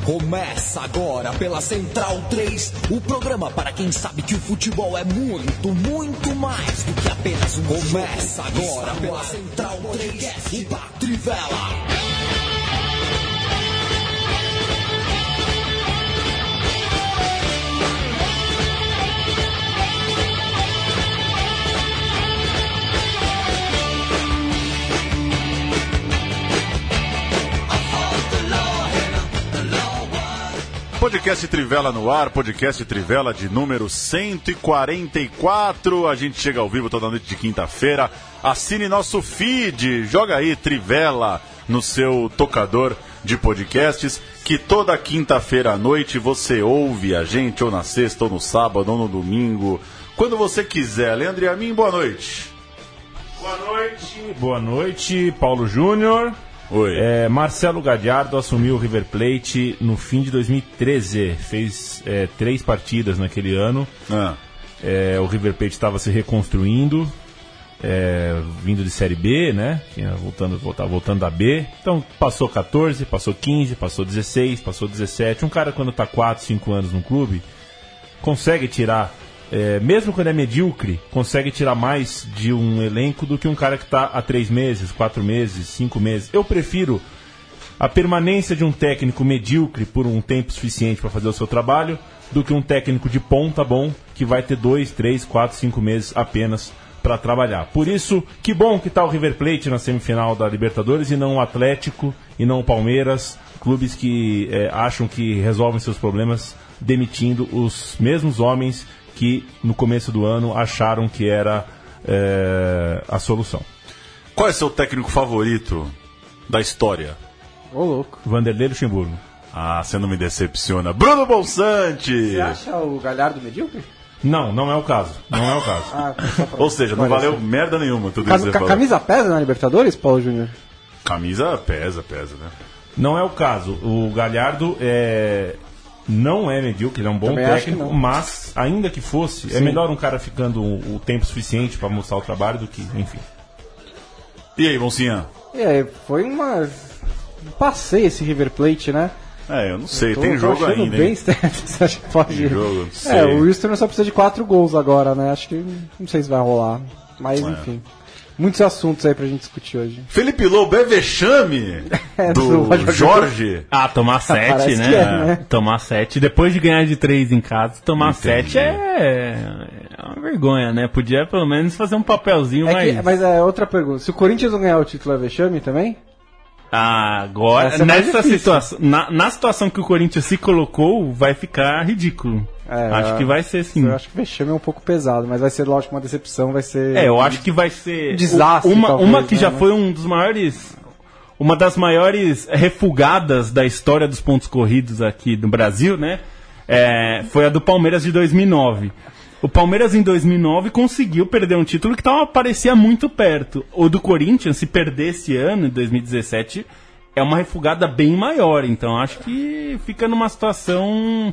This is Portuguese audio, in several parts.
Começa agora pela Central 3, o programa para quem sabe que o futebol é muito, muito mais do que apenas um Começa jogo. Agora pela Central 3, o Trivela. Podcast Trivela no ar, podcast Trivela de número 144. A gente chega ao vivo toda noite de quinta-feira. Assine nosso feed, joga aí Trivela no seu tocador de podcasts, que toda quinta-feira à noite você ouve a gente, ou na sexta, ou no sábado, ou no domingo, quando você quiser. Leandro e a mim, boa noite. Boa noite, Paulo Júnior. Oi. Marcelo Gallardo assumiu o River Plate no fim de 2013, fez 3 partidas naquele ano. O River Plate estava se reconstruindo, vindo de Série B, né? Voltando da B. Então passou 14, passou 15, passou 16, passou 17. Um cara quando está 4, 5 anos no clube consegue tirar, mesmo quando é medíocre, consegue tirar mais de um elenco do que um cara que está há 3 meses, 4 meses, 5 meses. Eu prefiro a permanência de um técnico medíocre por um tempo suficiente para fazer o seu trabalho do que um técnico de ponta bom que vai ter 2, 3, 4, 5 meses apenas para trabalhar. Por isso, que bom que está o River Plate na semifinal da Libertadores e não o Atlético e não o Palmeiras, clubes que acham que resolvem seus problemas demitindo os mesmos homens que no começo do ano acharam que era a solução. Qual é seu técnico favorito da história? Ô, louco. Vanderlei Luxemburgo. Ah, você não me decepciona. Bruno Bonsante! Você acha o Gallardo medíocre? Não é o caso. Não é o caso. Ou seja, não valeu merda nenhuma tudo isso que você falou. Camisa pesa na Libertadores, Paulo Júnior? Camisa pesa, né? Não é o caso. O Gallardo não é medíocre, ele é um bom também técnico, mas ainda que fosse, sim, é melhor um cara ficando o tempo suficiente para mostrar o trabalho do que, enfim. E aí, Boncinha? Foi um passeio esse River Plate, né? Eu não sei, tem jogo ainda, bem, hein? Você acha que pode? Tem jogo, não sei. O Wilson só precisa de 4 gols agora, né? Acho que não sei se vai rolar, mas enfim. Muitos assuntos aí pra gente discutir hoje. Felipe Lobo é vexame do Jorge? Tomar 7, né? Tomar 7. Depois de ganhar de 3 em casa, tomar 7 é uma vergonha, né? Podia pelo menos fazer um papelzinho mais... Mas outra pergunta. Se o Corinthians não ganhar o título, é vexame também? Agora, nessa situação, na situação que o Corinthians se colocou, vai ficar ridículo. Acho que vai ser sim. Eu acho que o vexame é um pouco pesado, mas vai ser, lógico, uma decepção, vai ser... eu acho que vai ser... Um desastre, uma que já foi uma das maiores refugadas da história dos pontos corridos aqui no Brasil, né? Foi a do Palmeiras de 2009. O Palmeiras em 2009 conseguiu perder um título que parecia muito perto. O do Corinthians, se perder esse ano, em 2017, é uma refugada bem maior. Então acho que fica numa situação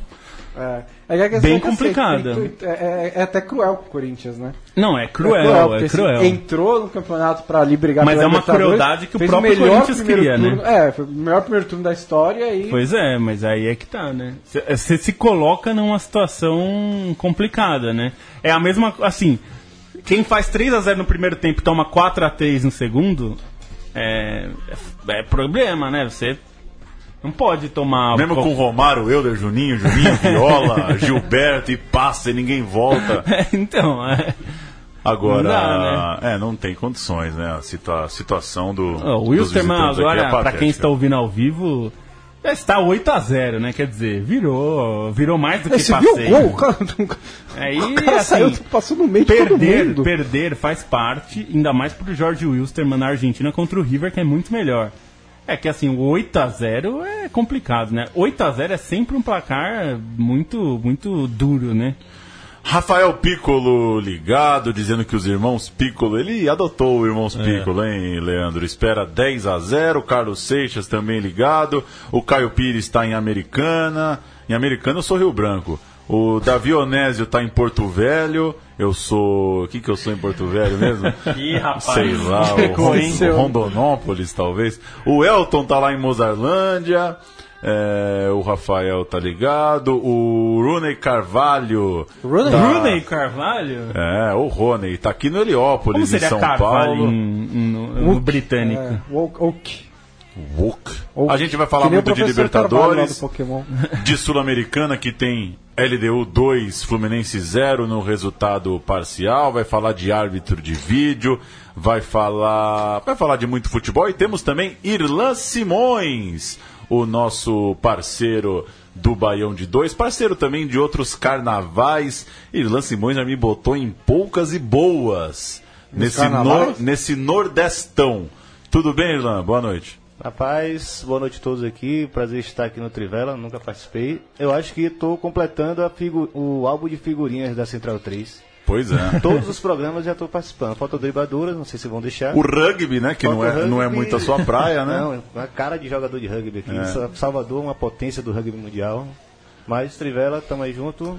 bem complicada. É até cruel pro Corinthians, né? Não, é cruel. Entrou no campeonato pra ali brigar pela Libertadores. Mas é uma crueldade que o próprio Corinthians queria, turno, né? Foi o melhor primeiro turno da história e... Pois é, mas aí é que tá, né? Você se coloca numa situação complicada, né? É a mesma, assim, quem faz 3-0 no primeiro tempo e toma 4-3 no segundo, é problema, né? Você não pode tomar... Mesmo com Romário, Euler, Juninho, Viola, Gilberto e passa e ninguém volta. Agora, não dá, né? Não tem condições, né? A situação do... O Wilstermann agora, pra quem está ouvindo ao vivo, está 8-0, né? Quer dizer, virou mais do que passeio. Você viu o gol? O cara saiu, passou no meio de todo mundo. Perder faz parte, ainda mais pro Jorge Wilstermann na Argentina contra o River, que é muito melhor. Que assim, o 8-0 é complicado, né? 8-0 é sempre um placar muito, muito duro, né? Rafael Piccolo ligado, dizendo que os irmãos Piccolo, ele adotou o irmãos Piccolo, hein, Leandro? Espera 10-0, Carlos Seixas também ligado, o Caio Pires está em Americana eu sou Rio Branco. O Davi Onésio tá em Porto Velho. Eu sou... O que eu sou em Porto Velho mesmo? Ih, rapaz. Sei lá, o Rondonópolis, talvez. O Elton tá lá em Mozarlândia. O Rafael tá ligado. O Rooney Carvalho. Rooney Carvalho? O Rooney. Tá aqui no Heliópolis, em São Paulo. No britânico. Woke. A gente vai falar muito de Libertadores, de Sul-Americana, que tem LDU 2, Fluminense 0 no resultado parcial, vai falar de árbitro de vídeo, vai falar de muito futebol, e temos também Irlan Simões, o nosso parceiro do Baião de 2, parceiro também de outros carnavais. Irlan Simões já me botou em poucas e boas nesse nordestão. Tudo bem, Irlan? Boa noite. Rapaz, boa noite a todos aqui, prazer estar aqui no Trivela, nunca participei. Eu acho que estou completando o álbum de figurinhas da Central 3. Pois é. Todos os programas já estou participando. Falta dribaduras, não sei se vão deixar. O rugby, né, que não é muito a sua praia, né? Não, é uma cara de jogador de rugby aqui. Salvador é uma potência do rugby mundial. Mas Trivela, tamo aí junto.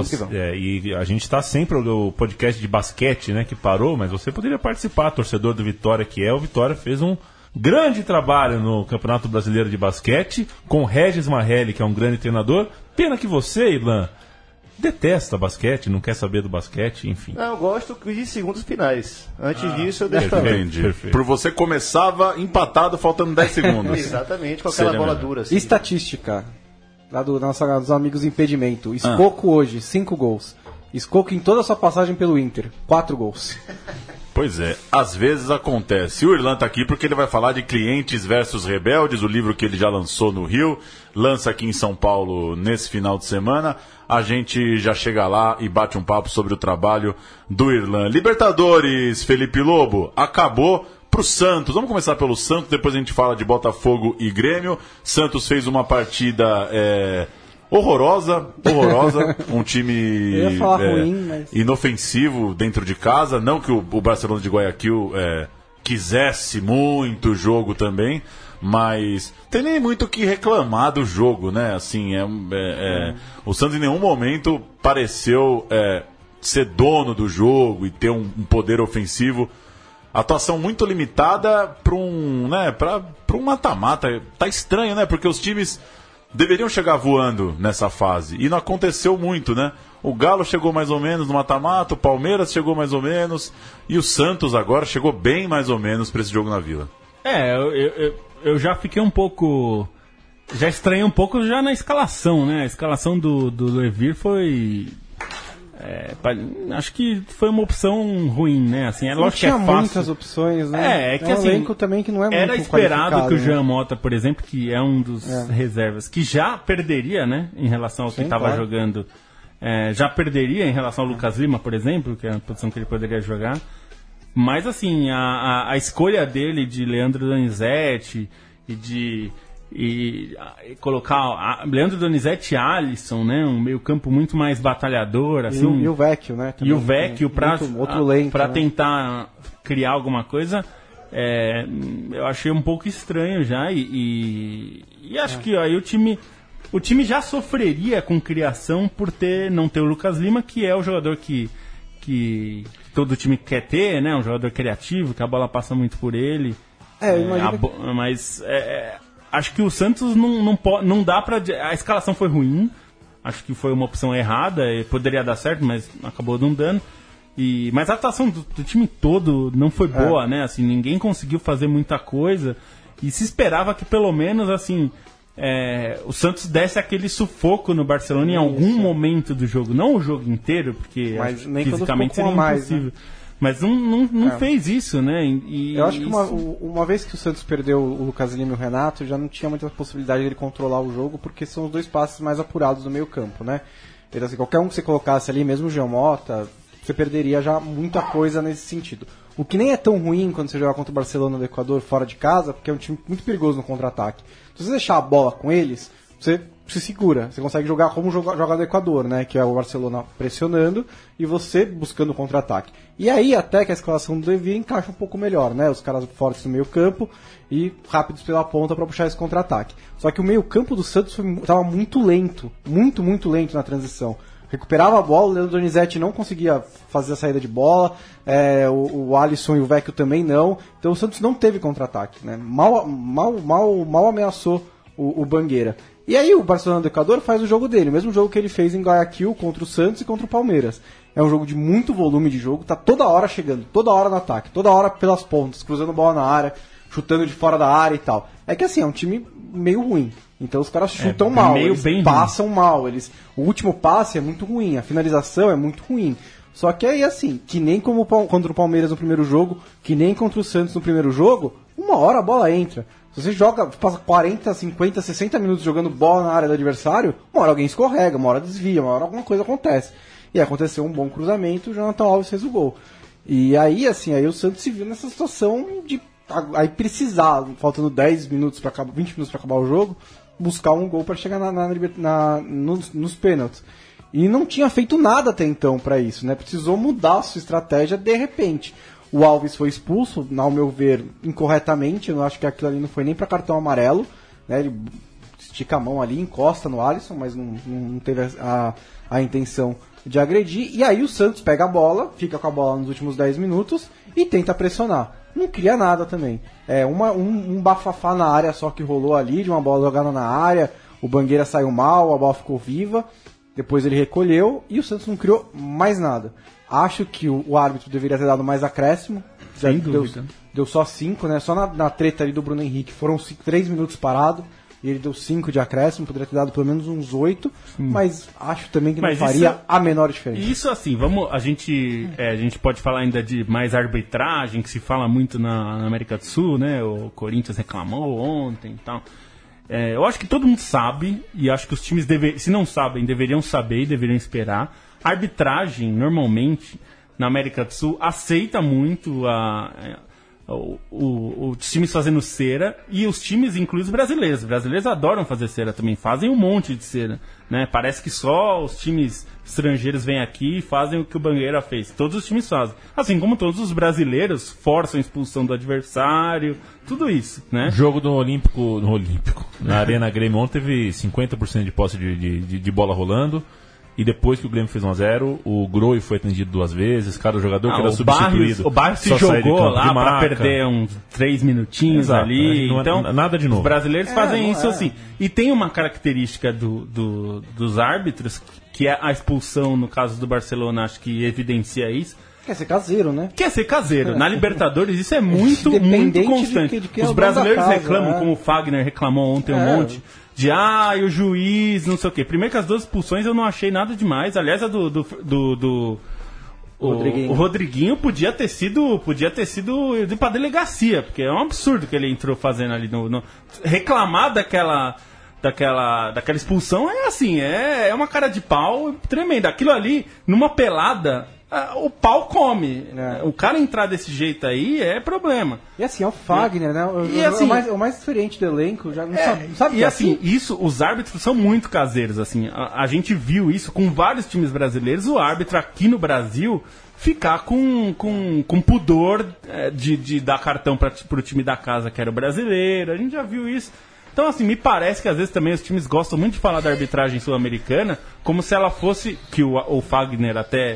E a gente está sempre o podcast de basquete, né, que parou, mas você poderia participar, torcedor do Vitória, o Vitória fez um grande trabalho no Campeonato Brasileiro de Basquete, com Regis Marrelli, que é um grande treinador. Pena que você, Irlan, detesta basquete, não quer saber do basquete, enfim. Não, eu gosto de segundos finais. Antes disso, eu deixo também. Por você começava empatado, faltando 10 segundos. Exatamente, com aquela bola dura. Assim. Estatística, lá dos amigos Impedimento. Escoco hoje, 5 gols. Escoco em toda a sua passagem pelo Inter, 4 gols. Pois é, às vezes acontece. O Irlan tá aqui porque ele vai falar de Clientes versus Rebeldes, o livro que ele já lançou no Rio, lança aqui em São Paulo nesse final de semana. A gente já chega lá e bate um papo sobre o trabalho do Irlan. Libertadores, Felipe Lobo, acabou pro Santos. Vamos começar pelo Santos, depois a gente fala de Botafogo e Grêmio. Santos fez uma partida horrorosa, um time ruim, mas... inofensivo dentro de casa, não que o Barcelona de Guayaquil quisesse muito o jogo também, mas tem nem muito o que reclamar do jogo, né? Assim, o Santos em nenhum momento pareceu ser dono do jogo e ter um poder ofensivo. Atuação muito limitada para um mata-mata. Tá estranho, né? Porque os times deveriam chegar voando nessa fase. E não aconteceu muito, né? O Galo chegou mais ou menos no mata-mata, o Palmeiras chegou mais ou menos, e o Santos agora chegou bem mais ou menos para esse jogo na Vila. Eu já fiquei um pouco... Já estranhei um pouco já na escalação, né? A escalação do Levir foi... acho que foi uma opção ruim, né? Assim, lógico que é fácil. Muitas opções, né? Que assim, elenco também que não é muito era esperado que o Jean né? Mota, por exemplo, que é um dos reservas, que já perderia, né? Em relação ao que estava jogando. Já perderia em relação ao Lucas Lima, por exemplo, que é a posição que ele poderia jogar. Mas, assim, a escolha dele de Leandro Donizete e colocar Leandro Donizete e Alisson, né? Um meio campo muito mais batalhador, assim. E o Vecchio, né? Também, e o Vecchio para né? tentar criar alguma coisa, eu achei um pouco estranho já e acho que aí o time já sofreria com criação por não ter o Lucas Lima, que é o jogador que todo time quer ter, né? Um jogador criativo, que a bola passa muito por ele. Mas acho que o Santos não dá pra... A escalação foi ruim. Acho que foi uma opção errada. Poderia dar certo, mas acabou não dando. Mas a atuação do time todo não foi boa, né? Assim, ninguém conseguiu fazer muita coisa. E se esperava que pelo menos, assim... o Santos desse aquele sufoco no Barcelona em algum momento do jogo. Não o jogo inteiro, porque fisicamente seria impossível. Né? Mas não fez isso, né? Eu acho que uma vez que o Santos perdeu o Lucas Lima e o Renato, já não tinha muita possibilidade dele controlar o jogo, porque são os dois passes mais apurados do meio campo, né? Então, assim, qualquer um que você colocasse ali, mesmo o Jean Mota, você perderia já muita coisa nesse sentido. O que nem é tão ruim quando você joga contra o Barcelona do Equador fora de casa, porque é um time muito perigoso no contra-ataque. Se você deixar a bola com eles, você se segura. Você consegue jogar como joga do Equador, né? Que é o Barcelona pressionando e você buscando o contra-ataque. E aí até que a escalação do Levir encaixa um pouco melhor, né? Os caras fortes no meio campo e rápidos pela ponta para puxar esse contra-ataque. Só que o meio campo do Santos estava muito lento. Muito lento na transição. Recuperava a bola, o Leandro Donizete não conseguia fazer a saída de bola, o Alisson e o Vecchio também não. Então o Santos não teve contra-ataque, né? Mal ameaçou o Bangueira. E aí o Barcelona do Equador faz o jogo dele, o mesmo jogo que ele fez em Guayaquil contra o Santos e contra o Palmeiras. É um jogo de muito volume de jogo, tá toda hora chegando, toda hora no ataque, toda hora pelas pontas, cruzando bola na área, chutando de fora da área e tal. É que assim, é um time meio ruim. Então os caras chutam mal, eles passam mal, o último passe é muito ruim, a finalização é muito ruim. Só que aí assim, que nem como contra o Palmeiras no primeiro jogo, que nem contra o Santos no primeiro jogo, uma hora a bola entra. Se você passa 40, 50, 60 minutos jogando bola na área do adversário, uma hora alguém escorrega, uma hora desvia, uma hora alguma coisa acontece. E aconteceu um bom cruzamento, o Jonathan Alves fez o gol. E aí, assim, aí o Santos se viu nessa situação de aí precisar, faltando 10 minutos para acabar, 20 minutos para acabar o jogo, buscar um gol para chegar nos pênaltis. E não tinha feito nada até então para isso, né? Precisou mudar a sua estratégia de repente. O Alves foi expulso, ao meu ver, incorretamente. Eu acho que aquilo ali não foi nem para cartão amarelo, né? Ele estica a mão ali, encosta no Alisson, mas não teve a intenção de agredir. E aí o Santos pega a bola, fica com a bola nos últimos 10 minutos e tenta pressionar. Não cria nada também. É um bafafá na área só que rolou ali, de uma bola jogada na área. O Bangueira saiu mal, a bola ficou viva. Depois ele recolheu e o Santos não criou mais nada. Acho que o árbitro deveria ter dado mais acréscimo. Sem dúvida. Deu só 5, né? Só na treta ali do Bruno Henrique foram 3 minutos parado. E ele deu 5 de acréscimo, poderia ter dado pelo menos uns 8. Mas acho também que não faria a menor diferença. Isso assim, a gente pode falar ainda de mais arbitragem, que se fala muito na América do Sul, né? O Corinthians reclamou ontem e tal. Eu acho que todo mundo sabe, e acho que os times, se não sabem, deveriam saber e deveriam esperar. A arbitragem, normalmente, na América do Sul, aceita muito os times fazendo cera, e os times, inclusive os brasileiros. Os brasileiros adoram fazer cera também, fazem um monte de cera, né? Parece que só os times estrangeiros vêm aqui e fazem o que o Bangueira fez. Todos os times fazem. Assim como todos os brasileiros forçam a expulsão do adversário, tudo isso, né? Jogo no Olímpico, na Arena Grêmio ontem teve 50% de posse de bola rolando. E depois que o Grêmio fez 1-0, o Groi foi atendido 2 vezes, cada jogador que era substituído. O Barrios se jogou lá para perder uns 3 minutinhos. Exato, ali. Então, nada de novo. Os brasileiros fazem isso assim. E tem uma característica dos árbitros, que é a expulsão, no caso do Barcelona, acho que evidencia isso. Quer ser caseiro, né? Quer ser caseiro. Na Libertadores isso é muito constante. Os brasileiros reclamam, como o Fagner reclamou ontem um monte, de o juiz, não sei o quê. Primeiro que as 2 expulsões eu não achei nada demais. Aliás, a do o Rodriguinho podia ter sido ir pra delegacia, porque é um absurdo que ele entrou fazendo ali reclamar daquela expulsão é assim, é uma cara de pau tremenda. Aquilo ali, numa pelada, o pau come. O cara entrar desse jeito aí é problema. E assim, é o Fagner, né? O mais diferente do elenco, já não sabe. E assim, os árbitros são muito caseiros, assim. A gente viu isso com vários times brasileiros. O árbitro aqui no Brasil ficar com pudor de dar cartão pro time da casa, que era o brasileiro. A gente já viu isso. Então, assim, me parece que às vezes também os times gostam muito de falar da arbitragem sul-americana como se ela fosse, que o Fagner até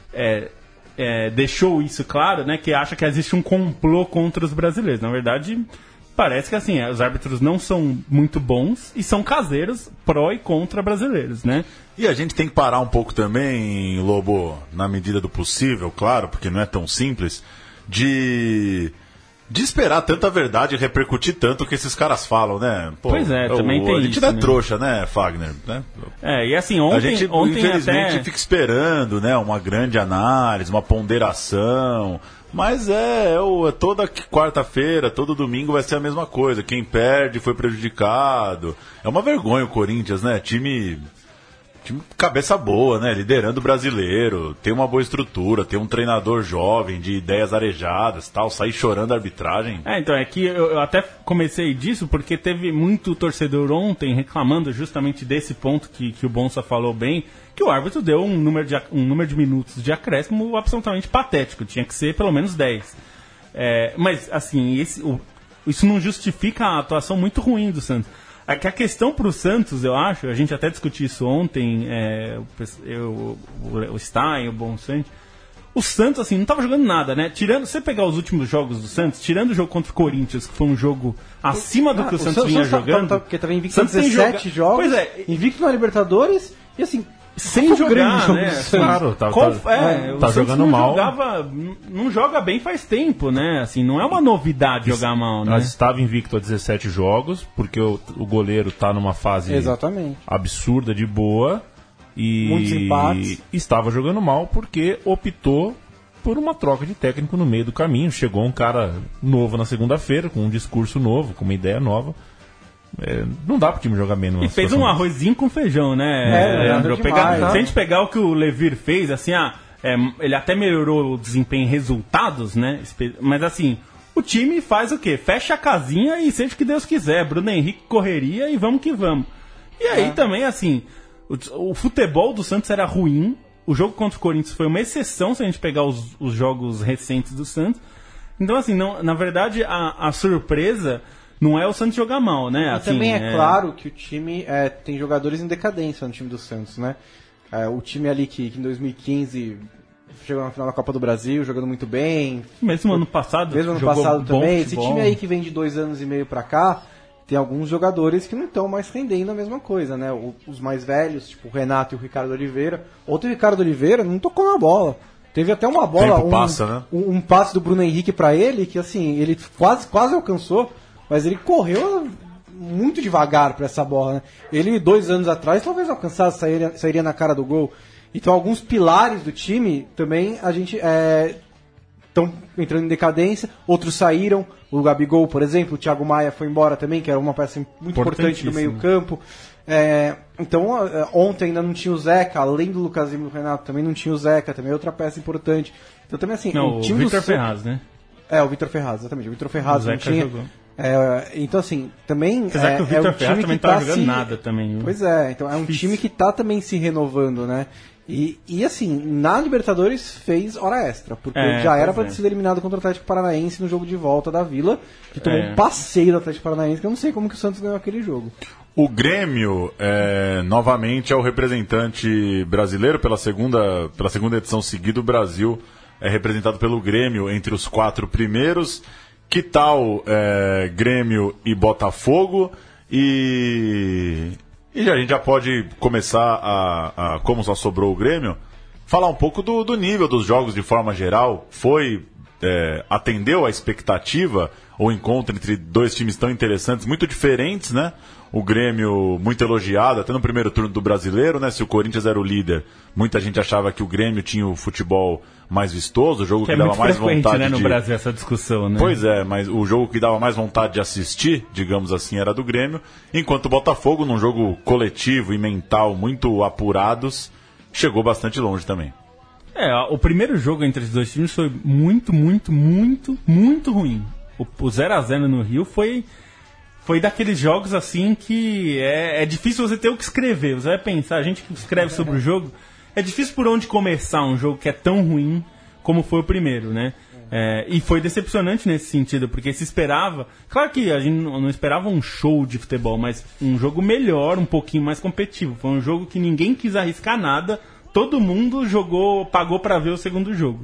deixou isso claro, né, que acha que existe um complô contra os brasileiros. Na verdade, parece que assim, os árbitros não são muito bons e são caseiros pró e contra brasileiros, né? E a gente tem que parar um pouco também, Lobo, na medida do possível, claro, porque não é tão simples, de esperar tanta verdade e repercutir tanto o que esses caras falam, né? Pô, pois é, também tem isso. A gente não é trouxa, né, Fagner? Né? E assim, ontem a gente, infelizmente, fica esperando, né, uma grande análise, uma ponderação, mas toda quarta-feira, todo domingo vai ser a mesma coisa. Quem perde foi prejudicado. É uma vergonha o Corinthians, né? Time cabeça boa, né? Liderando o brasileiro, tem uma boa estrutura, tem um treinador jovem de ideias arejadas, tal, sair chorando a arbitragem. Então, é que eu até comecei disso porque teve muito torcedor ontem reclamando justamente desse ponto que o Bonsa falou bem, que o árbitro deu um número de minutos de acréscimo absolutamente patético, tinha que ser pelo menos 10. Mas, assim, isso não justifica a atuação muito ruim do Santos. A questão para o Santos, eu acho, a gente até discutiu isso ontem, o Stein, o Bonsante, o Santos, assim, não tava jogando nada, né? Tirando, você pegar os últimos jogos do Santos, tirando o jogo contra o Corinthians, que foi um jogo acima do que o Santos vinha jogando. Porque tava invicto em 17 jogos, pois é, invicto na Libertadores, e assim, sem jogar, né? Claro, tá jogando mal. Não joga bem faz tempo, né? Assim, não é uma novidade jogar mal, né? Nós estava invicto a 17 jogos, porque o goleiro tá numa fase absurda de boa. E estava jogando mal porque optou por uma troca de técnico no meio do caminho. Chegou um cara novo na segunda-feira, com um discurso novo, com uma ideia nova. Não dá pro time jogar bem numa E fez um arrozinho com feijão, né, Leandro? Se a gente pegar o que o Levir fez, assim, ele até melhorou o desempenho em resultados, né? Mas assim, o time faz o quê? Fecha a casinha e seja o que Deus quiser. Bruno Henrique correria e vamos que vamos. E aí também, assim, o futebol do Santos era ruim. O jogo contra o Corinthians foi uma exceção se a gente pegar os jogos recentes do Santos. Então, assim, na verdade, a surpresa não é o Santos jogar mal, né? E assim, também é claro que o time tem jogadores em decadência no time do Santos, né? O time ali que em 2015 chegou na final da Copa do Brasil, jogando muito bem. Mesmo ano passado também. Esse time aí que vem de 2 anos e meio pra cá, tem alguns jogadores que não estão mais rendendo a mesma coisa, né? Os mais velhos, tipo o Renato e o Ricardo Oliveira. Outro Ricardo Oliveira não tocou na bola. Teve até uma bola, um passe do Bruno Henrique pra ele, que assim, ele quase alcançou, mas ele correu muito devagar pra essa bola, né? Ele, 2 anos atrás, talvez alcançasse, sairia na cara do gol. Então alguns pilares do time também a gente estão entrando em decadência, outros saíram. O Gabigol, por exemplo, o Thiago Maia foi embora também, que era uma peça muito importante no meio campo. Então, ontem ainda não tinha o Zeca, além do Lucas Lima e do Renato, também não tinha o Zeca, também é outra peça importante. Então também assim, o time Vitor Ferraz, né? O Vitor Ferraz, exatamente. O Vitor Ferraz não tinha. Jogou. Então assim, também apesar que o Vitor Ferraz também tá jogando nada também. Viu? Pois é, então é um time que tá também se renovando, né? E assim, na Libertadores fez hora extra, porque já era para ter sido eliminado contra o Atlético Paranaense no jogo de volta da Vila, que tomou um passeio do Atlético Paranaense, que eu não sei como que o Santos ganhou aquele jogo. O Grêmio, novamente, é o representante brasileiro pela segunda edição seguida. O Brasil é representado pelo Grêmio entre os 4 primeiros. Que tal Grêmio e Botafogo? E a gente já pode começar como só sobrou o Grêmio, falar um pouco do nível dos jogos de forma geral. Atendeu a expectativa, o encontro entre 2 times tão interessantes, muito diferentes, né? O Grêmio muito elogiado, até no primeiro turno do Brasileiro, né? Se o Corinthians era o líder, muita gente achava que o Grêmio tinha o futebol mais vistoso, o jogo que dava mais vontade, né, no Brasil, essa discussão, né? Pois é, mas o jogo que dava mais vontade de assistir, digamos assim, era do Grêmio, enquanto o Botafogo, num jogo coletivo e mental muito apurados, chegou bastante longe também. O primeiro jogo entre os 2 times foi muito, muito, muito, muito ruim. O 0x0 no Rio foi daqueles jogos assim que é difícil você ter o que escrever. Você vai pensar, a gente que escreve sobre o jogo, é difícil por onde começar um jogo que é tão ruim como foi o primeiro, né? E foi decepcionante nesse sentido, porque se esperava... Claro que a gente não esperava um show de futebol, mas um jogo melhor, um pouquinho mais competitivo. Foi um jogo que ninguém quis arriscar nada, todo mundo pagou para ver o segundo jogo.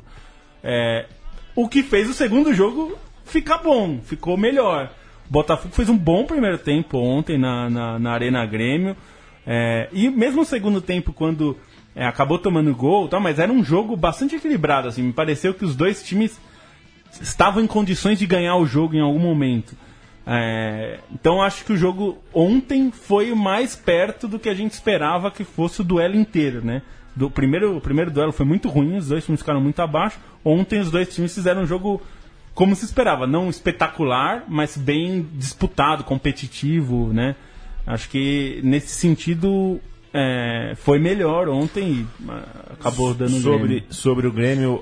O que fez o segundo jogo ficar bom, ficou melhor. O Botafogo fez um bom primeiro tempo ontem na Arena Grêmio. E mesmo no segundo tempo, quando acabou tomando gol, mas era um jogo bastante equilibrado. Assim, me pareceu que os 2 times estavam em condições de ganhar o jogo em algum momento. Então acho que o jogo ontem foi mais perto do que a gente esperava que fosse o duelo inteiro, né? O primeiro duelo foi muito ruim, os 2 times ficaram muito abaixo. Ontem os 2 times fizeram um jogo como se esperava, não espetacular, mas bem disputado, competitivo, né? Acho que nesse sentido foi melhor ontem e acabou dando sobre o Grêmio.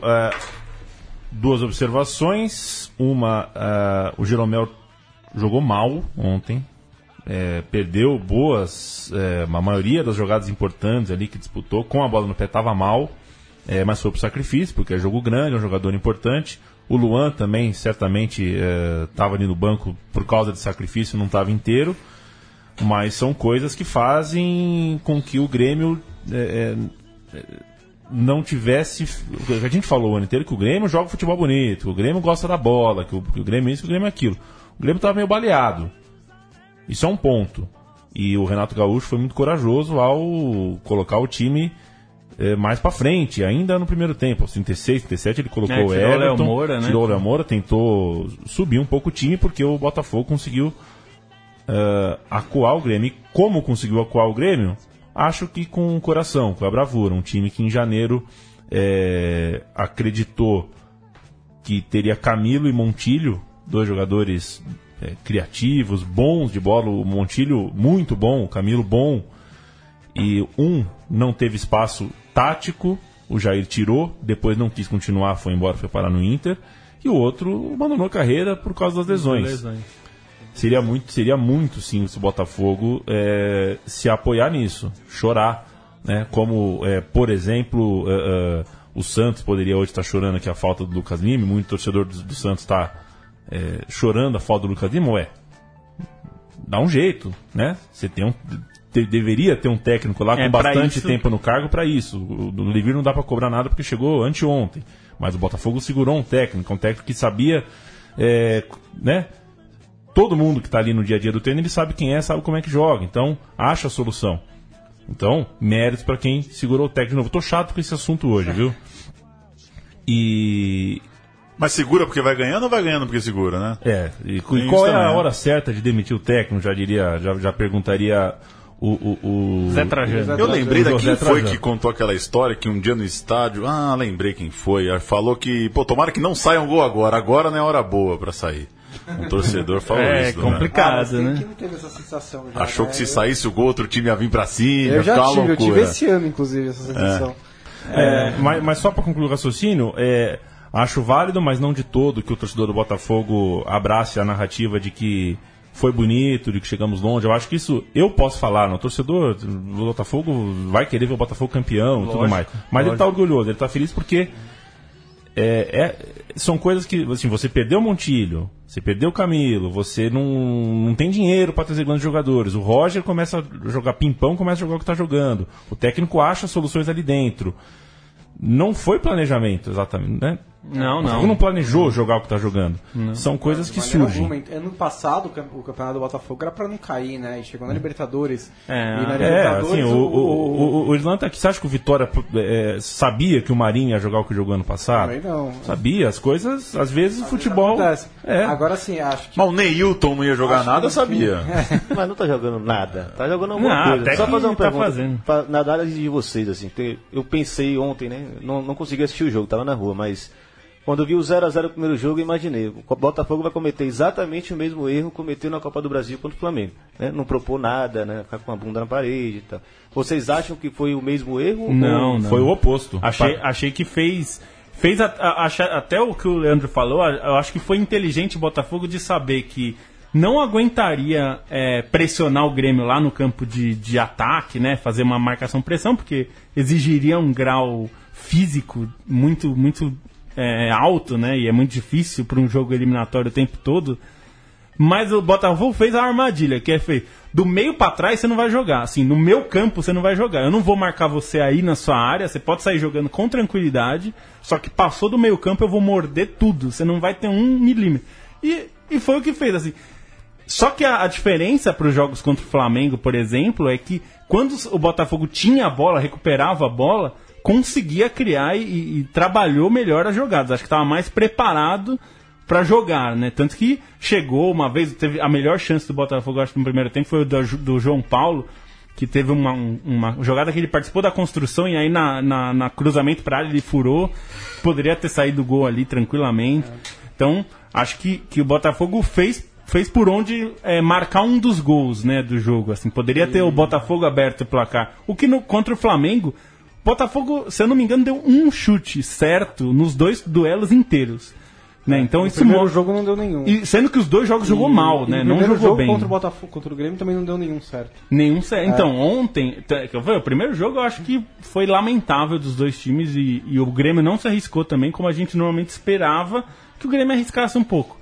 2 observações. Uma, o Jeromel jogou mal ontem, perdeu a maioria das jogadas importantes ali que disputou, com a bola no pé estava mal, mas foi pro sacrifício, porque é jogo grande, é um jogador importante. O Luan também, certamente, estava ali no banco por causa de sacrifício, não estava inteiro. Mas são coisas que fazem com que o Grêmio não tivesse... A gente falou o ano inteiro que o Grêmio joga futebol bonito, que o Grêmio gosta da bola, que o Grêmio é isso, que o Grêmio é aquilo. O Grêmio estava meio baleado. Isso é um ponto. E o Renato Gaúcho foi muito corajoso ao colocar o time mais pra frente, ainda no primeiro tempo. Aos 36, 37 ele colocou o Everton, Moura, né? tirou o Léo Moura, tentou subir um pouco o time, porque o Botafogo conseguiu acuar o Grêmio. E como conseguiu acuar o Grêmio? Acho que com o coração, com a bravura. Um time que em janeiro acreditou que teria Camilo e Montilho, dois jogadores criativos, bons de bola. O Montilho muito bom, o Camilo bom. E um não teve espaço tático, o Jair tirou, depois não quis continuar, foi embora, foi parar no Inter. E o outro abandonou a carreira por causa das lesões. Seria muito sim, se o Botafogo se apoiar nisso, chorar, né? Como, por exemplo, o Santos poderia hoje estar chorando aqui a falta do Lucas Lima. Muito torcedor do Santos está chorando a falta do Lucas Lima. Dá um jeito, né? Você deveria ter um técnico lá com bastante tempo no cargo para isso. O Livir não dá para cobrar nada porque chegou anteontem, mas o Botafogo segurou um técnico que sabia, né? Todo mundo que está ali no dia a dia do treino, ele sabe quem sabe como é que joga, então acha a solução. Então, méritos para quem segurou o técnico novo. Tô chato com esse assunto hoje, viu? Mas segura porque vai ganhando ou vai ganhando porque segura, né? E qual é a hora certa de demitir o técnico? Já perguntaria o Zé Trajano. Eu lembrei quem foi que contou aquela história que um dia no estádio, lembrei quem foi, falou que, tomara que não saia um gol agora não é hora boa para sair. Um torcedor falou isso. É complicado, né? Quem não teve essa sensação já, achou que se saísse o gol, outro time ia vir pra cima. Eu tive esse ano, inclusive, essa sensação. Mas só para concluir o raciocínio, acho válido, mas não de todo, que o torcedor do Botafogo abrace a narrativa de que foi bonito, de que chegamos longe. Eu acho que isso eu posso falar, o torcedor do Botafogo vai querer ver o Botafogo campeão e tudo mais. Mas ele tá orgulhoso, ele tá feliz porque são coisas que, assim, você perdeu o Montilho, você perdeu o Camilo, você não tem dinheiro para trazer grandes jogadores. O Roger começa a jogar pimpão, começa a jogar o que está jogando. O técnico acha soluções ali dentro. Não foi planejamento, exatamente, né? Não planejou jogar o que está jogando. Não. São coisas que surgem. Ano passado, o campeonato do Botafogo era para não cair, né? E chegou na Libertadores. E na Libertadores, o Irlanda, você acha que o Vitória sabia que o Marinho ia jogar o que jogou ano passado? Também não. Sabia, as coisas, às vezes o futebol... Agora sim, acho que... Mas o Neilton não ia jogar nada, sabia. Mas não tá jogando nada, tá jogando alguma coisa. Até só fazer uma pergunta fazendo. Na análise de vocês, assim, eu pensei ontem, né? Não consegui assistir o jogo, tava na rua, mas quando eu vi o 0x0 no primeiro jogo, eu imaginei, o Botafogo vai cometer exatamente o mesmo erro que cometeu na Copa do Brasil contra o Flamengo, né? Não propor nada, né? Ficar com a bunda na parede e tal. Vocês acham que foi o mesmo erro? Não. Foi o oposto. Achei que fez até o que o Leandro falou, eu acho que foi inteligente o Botafogo de saber que não aguentaria pressionar o Grêmio lá no campo de ataque, né? Fazer uma marcação-pressão, porque exigiria um grau físico muito, muito alto, né? E é muito difícil para um jogo eliminatório o tempo todo. Mas o Botafogo fez a armadilha, que do meio para trás você não vai jogar. Assim, no meu campo você não vai jogar. Eu não vou marcar você aí na sua área, você pode sair jogando com tranquilidade, só que passou do meio campo eu vou morder tudo, você não vai ter 1 milímetro. E foi o que fez, assim. Só que a diferença para os jogos contra o Flamengo, por exemplo, é que quando o Botafogo tinha a bola, recuperava a bola, conseguia criar e trabalhou melhor as jogadas. Acho que estava mais preparado para jogar, né? Tanto que chegou uma vez, teve a melhor chance do Botafogo, acho que no primeiro tempo, foi o do João Paulo, que teve uma jogada que ele participou da construção e aí na cruzamento para área ele furou. Poderia ter saído o gol ali tranquilamente. Então, acho que o Botafogo fez por onde marcar um dos gols, né, do jogo. Assim, poderia ter o Botafogo aberto o placar. O que contra o Flamengo, o Botafogo, se eu não me engano, deu um chute certo nos 2 duelos inteiros. Né? Então, isso primeiro jogo não deu nenhum. Sendo que os 2 jogos jogou mal, né? Não jogou jogo bem. Contra o Botafogo, contra o Grêmio também não deu nenhum certo. Nenhum certo. Então, ontem, o primeiro jogo eu acho que foi lamentável dos 2 times e o Grêmio não se arriscou também, como a gente normalmente esperava que o Grêmio arriscasse um pouco.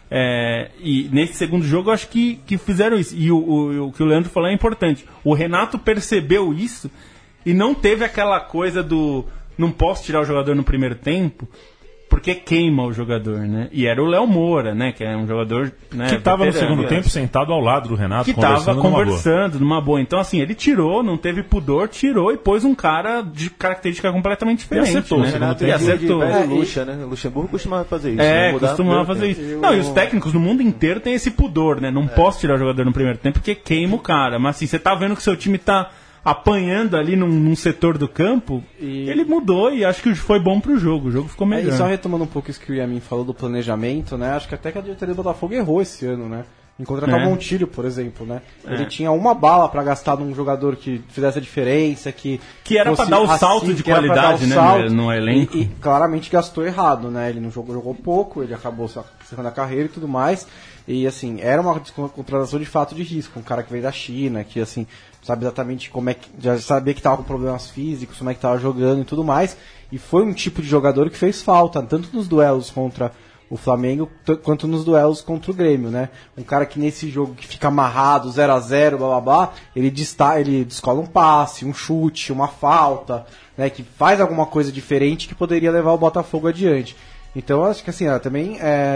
E nesse segundo jogo eu acho que fizeram isso. E o que o Leandro falou é importante. O Renato percebeu isso e não teve aquela coisa do não posso tirar o jogador no primeiro tempo, porque queima o jogador, né? E era o Léo Moura, né? Que é um jogador, né, que estava no segundo tempo sentado ao lado do Renato, que estava conversando numa boa. Então, assim, ele tirou, não teve pudor, tirou e pôs um cara de característica completamente diferente. E acertou, né? E acertou. Lucha, né? O Luxemburgo costumava fazer isso. Costumava fazer isso. Não, e os técnicos no mundo inteiro têm esse pudor, né? Não posso tirar o jogador no primeiro tempo porque queima o cara. Mas, assim, você tá vendo que seu time tá apanhando ali num setor do campo, ele mudou e acho que foi bom pro jogo. O jogo ficou melhor. E só retomando um pouco isso que o Yamin falou do planejamento, né? Acho que até que a diretoria do Botafogo errou esse ano, né? Em contratar o Montilho, por exemplo, né? Ele tinha uma bala pra gastar num jogador que fizesse a diferça, que era pra dar o salto de qualidade, né? No elenco. E claramente gastou errado, né? Ele não jogou pouco, ele acabou encerrando a carreira e tudo mais. E, assim, era uma contratação de fato de risco. Um cara que veio da China, que, assim, sabe exatamente como é que... Já sabia que tava com problemas físicos, como é que tava jogando e tudo mais. E foi um tipo de jogador que fez falta, tanto nos duelos contra o Flamengo, quanto nos duelos contra o Grêmio, né? Um cara que nesse jogo que fica amarrado, 0-0, blá blá blá, ele descola um passe, um chute, uma falta, né? Que faz alguma coisa diferente que poderia levar o Botafogo adiante. Então, acho que assim, também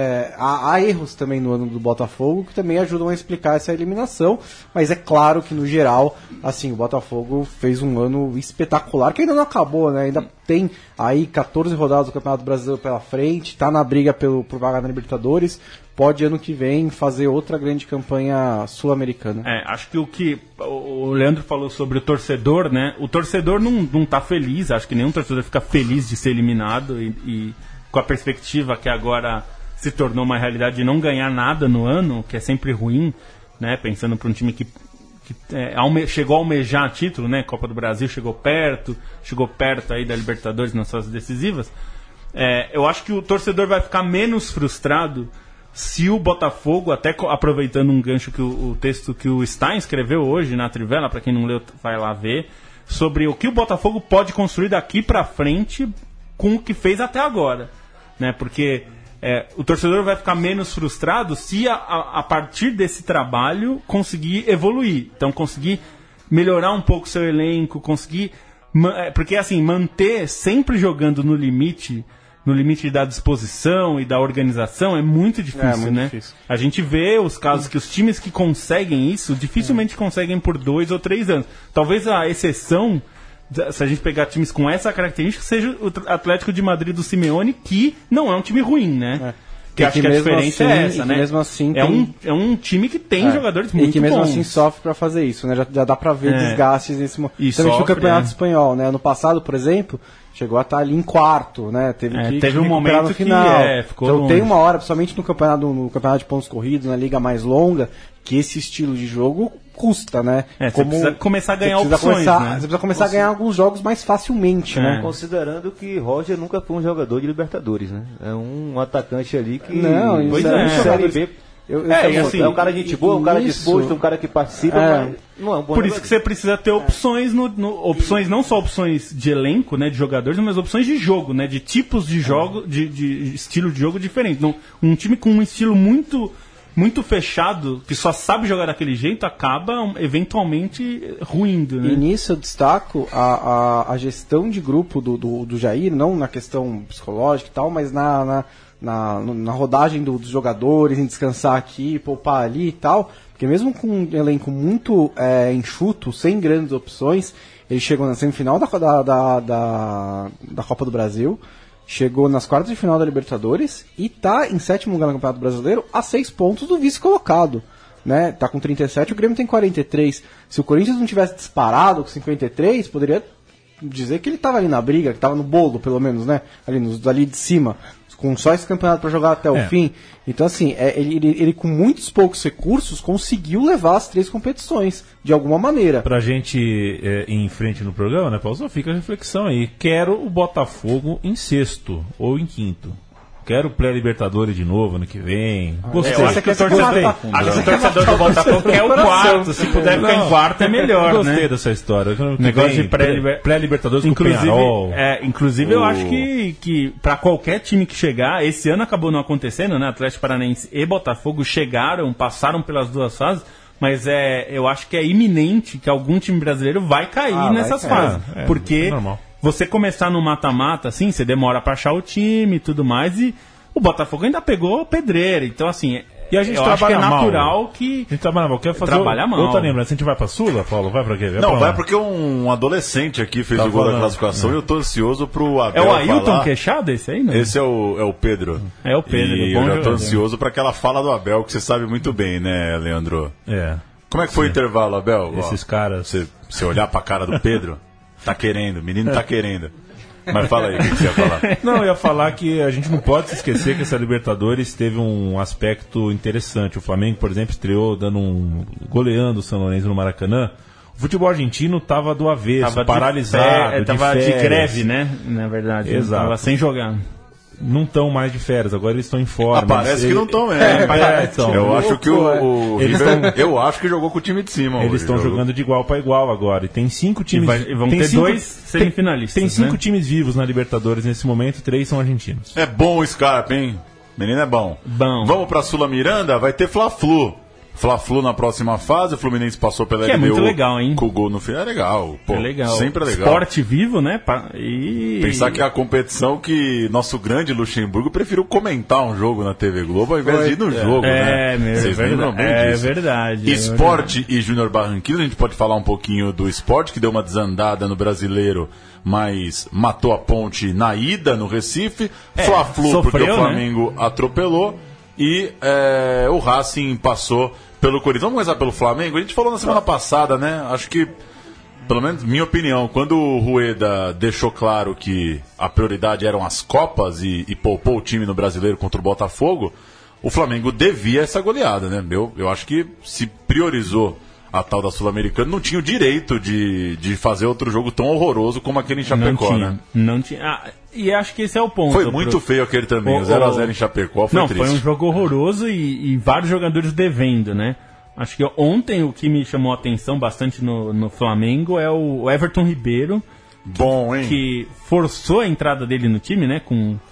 há erros também no ano do Botafogo que também ajudam a explicar essa eliminação, mas é claro que no geral, assim, o Botafogo fez um ano espetacular, que ainda não acabou, né? Ainda tem aí 14 rodadas do Campeonato Brasileiro pela frente, tá na briga por vaga na Libertadores, pode ano que vem fazer outra grande campanha sul-americana. Acho que o Leandro falou sobre o torcedor, né? O torcedor não tá feliz, acho que nenhum torcedor fica feliz de ser eliminado e com a perspectiva que agora se tornou uma realidade de não ganhar nada no ano, que é sempre ruim, né? Pensando para um time que chegou a almejar título, né? Copa do Brasil chegou perto aí da Libertadores nas fases decisivas. Eu acho que o torcedor vai ficar menos frustrado se o Botafogo, até aproveitando um gancho que o texto que o Stein escreveu hoje na Trivela, para quem não leu, vai lá ver, sobre o que o Botafogo pode construir daqui para frente com o que fez até agora. Né? Porque o torcedor vai ficar menos frustrado se a partir desse trabalho conseguir evoluir. Então conseguir melhorar um pouco o seu elenco, conseguir... Porque assim, manter sempre jogando no limite da disposição e da organização é muito difícil, né? Difícil. A gente vê os casos que os times que conseguem isso dificilmente conseguem por 2 ou 3 anos. Talvez a exceção, se a gente pegar times com essa característica, seja o Atlético de Madrid do Simeone, que não é um time ruim, né? Que acho que a diferença é essa, né? Mesmo assim é um time que tem jogadores muito bons. E que mesmo assim sofre pra fazer isso, né? Já dá pra ver desgastes nesse momento. Principalmente no Campeonato Espanhol, né? Ano passado, por exemplo, chegou a estar ali em quarto, né? Teve um momento no final. Ficou então longe. Tem uma hora, principalmente no campeonato de pontos corridos, na liga mais longa, que esse estilo de jogo custa, né? Você precisa começar a ganhar opções, né? Você precisa começar a ganhar alguns jogos mais facilmente, né? Considerando que Roger nunca foi um jogador de Libertadores, né? É um atacante ali que... Não, pois Série B... assim, é um cara de gente boa, um cara disposto, um cara que participa, mas não é um bom Por isso que você precisa ter opções, opções, não só opções de elenco, né, de jogadores, mas opções de jogo, né, de tipos de jogo, de estilo de jogo diferente. Um time com um estilo muito fechado, que só sabe jogar daquele jeito, acaba eventualmente ruindo, né? E nisso eu destaco a gestão de grupo do Jair, não na questão psicológica e tal, mas na rodagem dos jogadores, em descansar aqui, poupar ali e tal, porque mesmo com um elenco muito enxuto, sem grandes opções, ele chegou na semifinal da Copa do Brasil, chegou nas quartas de final da Libertadores e tá em 7º lugar no Campeonato Brasileiro a 6 pontos do vice-colocado. Né? Tá com 37, o Grêmio tem 43. Se o Corinthians não tivesse disparado com 53, poderia dizer que ele tava ali na briga, que tava no bolo, pelo menos, né? Ali de cima, com só esse campeonato para jogar até o fim. Então, assim, ele com muitos poucos recursos conseguiu levar as 3 competições, de alguma maneira. Pra gente ir em frente no programa, né, Paulo? Só fica a reflexão aí. Quero o Botafogo em 6º ou em 5º. Quero o pré-Libertadores de novo ano que vem. Gostei. Acho que o torcedor do Botafogo quer o quarto. Se puder ficar em quarto é melhor, Gostei dessa história. Negócio de pré-Libertadores com o Peñarol. Inclusive eu acho que para qualquer time que chegar, esse ano acabou não acontecendo, né? Atlético Paranaense e Botafogo passaram pelas 2 fases, mas eu acho que é iminente que algum time brasileiro vai cair nessas fases. Porque você começar no mata-mata, assim, você demora pra achar o time e tudo mais, e o Botafogo ainda pegou pedreira. Então, assim, e a gente eu acho que é natural mal. que... A gente trabalha mal. Quer fazer trabalha mal. outra lembrança. A gente vai pra Sula, Paulo? Vai pra quê? Vai porque um adolescente aqui fez o gol da classificação e eu tô ansioso pro Abel É o Ailton falar. Queixada esse aí, não? Esse é o Pedro. É o Pedro. E eu já tô ansioso pra aquela fala do Abel, que você sabe muito bem, né, Leandro? Como é que foi o intervalo, Abel? Esses caras... Você olhar pra cara do Pedro, tá querendo, o menino tá querendo. Mas fala aí, o que você ia falar? Não, eu ia falar que a gente não pode se esquecer que essa Libertadores teve um aspecto interessante. O Flamengo, por exemplo, estreou goleando o São Lourenço no Maracanã. O futebol argentino estava do avesso, paralisado, estava de greve, né? Na verdade, estava sem jogar. Não estão mais de férias, agora eles estão em forma. Parece que não estão mesmo. Eu acho que o River, eu acho que jogou com o time de cima. Eles estão jogando de igual para igual agora. E tem 5 times. E vão ter 2 semifinalistas. Tem 5 times vivos na Libertadores nesse momento, 3 são argentinos. É bom o Scarpa, hein? Menino é bom. Vamos pra Sula Miranda, vai ter Fla-Flu. Fla-Flu na próxima fase, o Fluminense passou pela LDU. Que é muito legal, hein? Com o gol no final, é legal. Pô, é legal. Sempre é legal. Esporte vivo, né? Pensar que é a competição que nosso grande Luxemburgo preferiu comentar um jogo na TV Globo ao invés de ir no jogo, né? Vocês lembram bem disso. É verdade. Esporte e Júnior Barranquilla, a gente pode falar um pouquinho do esporte, que deu uma desandada no Brasileiro, mas matou a ponte na ida no Recife. Fla-Flu, porque o Flamengo atropelou. E o Racing passou pelo Corinthians. Vamos começar pelo Flamengo. A gente falou na semana passada, né? Acho que, pelo menos minha opinião, quando o Rueda deixou claro que a prioridade eram as Copas e poupou o time no Brasileiro contra o Botafogo, o Flamengo devia essa goleada, né? Eu acho que se priorizou a tal da Sul-Americana, não tinha o direito de fazer outro jogo tão horroroso como aquele em Chapecó, né? Não tinha. E acho que esse é o ponto. Foi muito feio aquele também, o 0x0 em Chapecó foi triste. Foi um jogo horroroso e vários jogadores devendo, né? Acho que ontem o que me chamou a atenção bastante no Flamengo é o Everton Ribeiro. Bom, hein? Que forçou a entrada dele no time, né?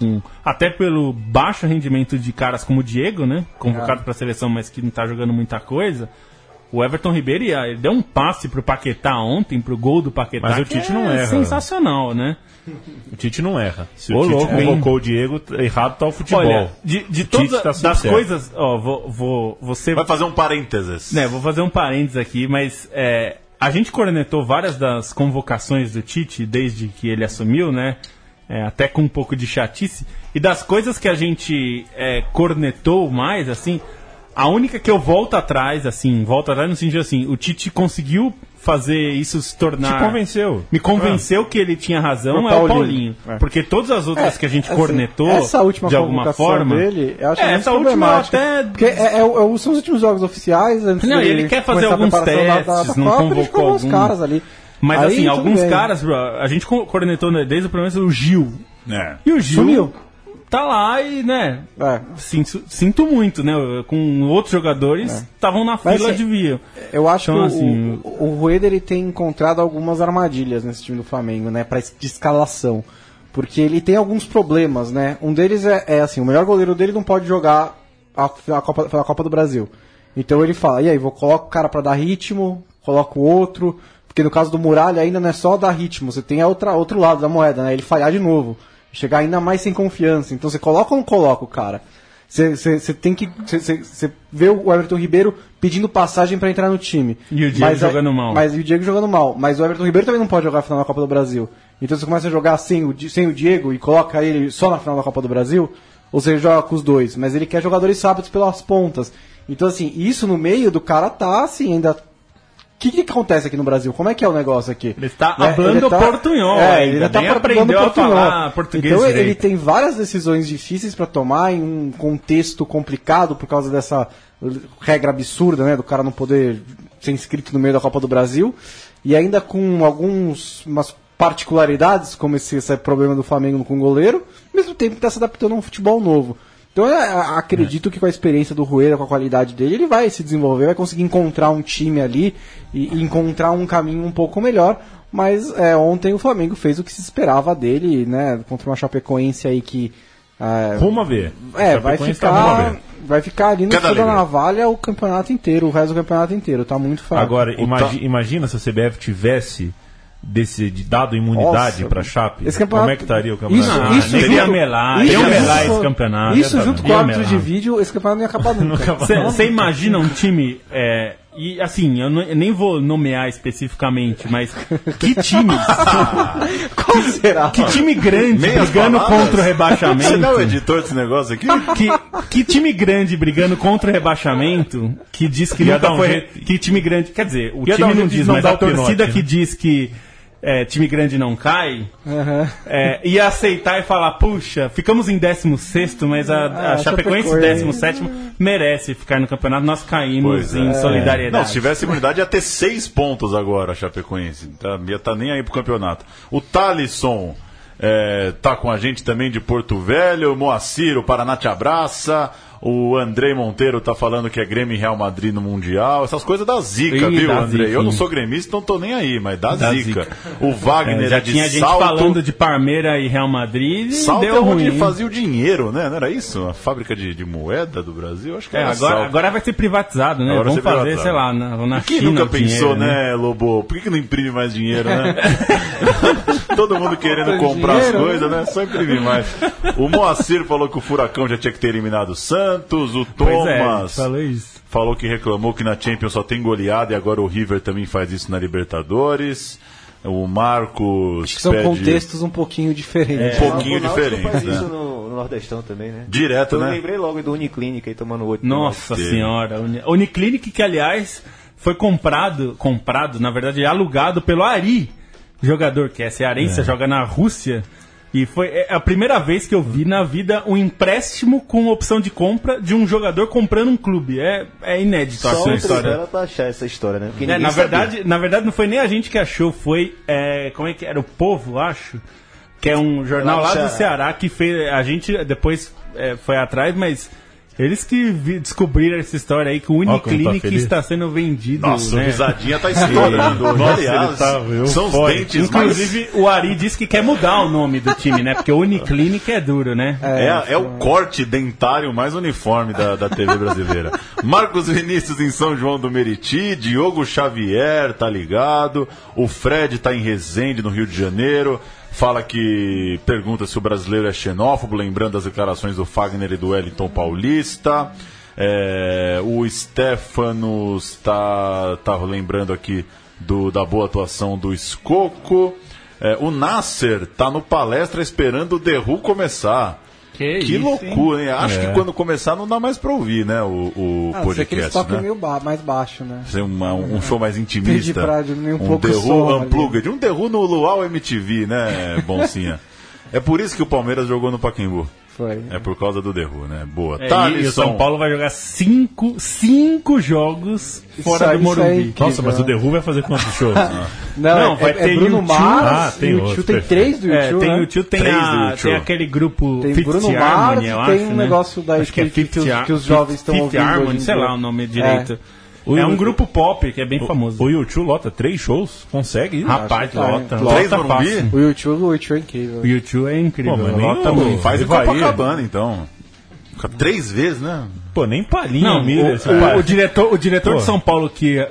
Até pelo baixo rendimento de caras como o Diego, né? Convocado para a seleção, mas que não tá jogando muita coisa. O Everton Ribeiro ele deu um passe pro Paquetá ontem, pro gol do Paquetá. Mas o Tite não erra. Sensacional, né? O Tite não erra. Se o Tite convocou o Diego, errado tá o futebol. Olha, de todas das coisas... você vai fazer um parênteses. Né, vou fazer um parênteses aqui, mas a gente cornetou várias das convocações do Tite desde que ele assumiu, né? Até com um pouco de chatice. E das coisas que a gente cornetou mais, assim... A única que eu volto atrás no sentido assim, o Tite conseguiu fazer isso se tornar... Te convenceu. Me convenceu que ele tinha razão, é o Paulinho. Porque todas as outras que a gente cornetou, essa última de alguma forma... dele, eu acho essa última até... Porque são os últimos jogos oficiais, antes não, ele quer fazer alguns testes, não convocou alguns caras ali. Mas aí, assim, alguns caras, a gente cornetou desde o primeiro o Gil. E o Gil... Sumiu. Tá lá e, né, sinto muito, né, com outros jogadores estavam na fila, assim, deviam. Eu acho então, que o Rueda ele tem encontrado algumas armadilhas nesse time do Flamengo, né, de escalação, porque ele tem alguns problemas, né, um deles é assim, o melhor goleiro dele não pode jogar a Copa do Brasil, então ele fala, e aí, coloco o cara pra dar ritmo, coloco o outro, porque no caso do Muralha ainda não é só dar ritmo, você tem outro lado da moeda, né, ele falhar de novo. Chegar ainda mais sem confiança. Então você coloca ou não coloca o cara? Você tem que... Você vê o Everton Ribeiro pedindo passagem para entrar no time. E o Diego jogando mal. Mas o Diego jogando mal. Mas o Everton Ribeiro também não pode jogar a final da Copa do Brasil. Então você começa a jogar sem o Diego e coloca ele só na final da Copa do Brasil, ou você joga com os dois. Mas ele quer jogadores rápidos pelas pontas. Então assim, isso no meio do cara tá assim, ainda... O que acontece aqui no Brasil? Como é que é o negócio aqui? Ele está falando portunhol. Ele está aprendendo a falar português. Então ele tem várias decisões difíceis para tomar em um contexto complicado por causa dessa regra absurda, né, do cara não poder ser inscrito no meio da Copa do Brasil, e ainda com umas particularidades, como esse problema do Flamengo com o goleiro, ao mesmo tempo que está se adaptando a um futebol novo. Então eu acredito que com a experiência do Rueda, com a qualidade dele, ele vai se desenvolver, vai conseguir encontrar um time ali e encontrar um caminho um pouco melhor. Mas ontem o Flamengo fez o que se esperava dele, né? Contra uma Chapecoense aí que... Rumo a ver. Vai ficar ali no fio da navalha o campeonato inteiro, o resto do campeonato inteiro. Tá muito fraco. Agora, imagina se a CBF tivesse dado imunidade para a Chape? Esse campeonato... Como é que estaria o campeonato? Isso Ia melar esse campeonato. Isso junto com o árbitro de vídeo, esse campeonato não ia acabar nunca. Você imagina um time... E assim, eu nem vou nomear especificamente, mas que times? Qual será? Que time grande Meias brigando palavras? contra o rebaixamento? Você não é o editor desse negócio aqui? Que time grande brigando contra o rebaixamento que diz que Ia nunca dar um foi. jeito. Que time grande. Quer dizer, o Ia dar time um não jeito de diz, não mas dar a o pinote, torcida que né? diz que time grande não cai, ia aceitar e falar, puxa, ficamos em 16º, mas a Chapecoense 17º merece ficar no campeonato, nós caímos em solidariedade. Não, se tivesse imunidade ia ter 6 pontos agora a Chapecoense, ia estar nem aí pro campeonato. O Thalisson tá com a gente também de Porto Velho, Moacir, o Paraná te abraça. O Andrei Monteiro tá falando que é Grêmio e Real Madrid no Mundial. Essas coisas da zica, viu, Andrei? Eu não sou gremista, então tô nem aí, mas da zica. O Wagner já de tinha gente Salto. falando de Palmeiras e Real Madrid e Salto deu é onde ruim. fazia o dinheiro, né? Não era isso? A fábrica de moeda do Brasil? Acho que era Salto. Agora vai ser privatizado, né? Agora Vamos vai ser fazer, privatizado. sei lá, na Quem China. nunca o dinheiro, pensou, né, Lobo? Por que não imprime mais dinheiro, né? Todo mundo querendo comprar as coisas, né? Só imprimir mais. O Moacir falou que o Furacão já tinha que ter eliminado o Santos. O Thomas falou que reclamou que na Champions só tem goleada e agora o River também faz isso na Libertadores. O Marcos Acho que são contextos um pouquinho diferentes. Um pouquinho O Náutico diferentes, faz né? isso no Nordestão também, né? Direto, né? Eu lembrei logo do Uniclinic aí tomando 8. Nossa senhora. Uniclinic que, aliás, foi comprado, na verdade, alugado pelo Ari, jogador que é cearense, joga na Rússia. E foi a primeira vez que eu vi na vida um empréstimo com opção de compra de um jogador comprando um clube. É inédito Só essa um história. Trivela pra achar essa história, né? Porque Na ninguém verdade, não foi nem a gente que achou, foi. Como é que era? O Povo, acho. Que é um jornal lá do Ceará que fez. A gente depois foi atrás, mas. Eles que descobriram essa história aí, que o Uniclinic está sendo vendido. Nossa, né? o risadinha tá estourando. Aliás, são os dentes. Inclusive, o Ari disse que quer mudar o nome do time, né? Porque o Uniclinic é duro, né? É o corte dentário mais uniforme da TV brasileira. Marcos Vinícius em São João do Meriti, Diogo Xavier tá ligado, o Fred tá em Resende, no Rio de Janeiro. Pergunta se o brasileiro é xenófobo, lembrando as declarações do Fagner e do Wellington Paulista. O Stefanos tá lembrando aqui da boa atuação do Escoco. O Nasser tá no palestra esperando o The Who começar. Que isso, loucura, hein? Acho que quando começar não dá mais pra ouvir, né? O podcast. Que eles toquem né? meio mais baixo, né? Ser um show mais intimista. Um The Who Unplugged. Um The Who no Luau MTV, né, Boncinha? É por isso que o Palmeiras jogou no Pacaembu. Foi. É por causa do The Who, né? Boa. E o São Paulo vai jogar 5 jogos fora do Morumbi. Nossa, mas o The Who vai fazer quantos shows? Não, vai ter Bruno YouTube. Mars, tem YouTube, outro, tem 3 do YouTube, tem né? YouTube, tem aquele grupo tem Fifth Bruno Harmony, Mars, eu tem acho, um né? negócio da Acho que é que os jovens estão ouvindo Fifth Harmony, hoje em sei dia. lá o nome direito. É um grupo pop que é bem famoso. O YouTube lota 3 shows? Consegue isso? Rapaz, lota 3 fácil. Morumbi? O YouTube é incrível. O YouTube é incrível. Pô, mas nem lota o- muito. Faz o Vai, Copacabana, então. 3 vezes, né? Pô, nem palhinha Não, mira esse o diretor Pô. de São Paulo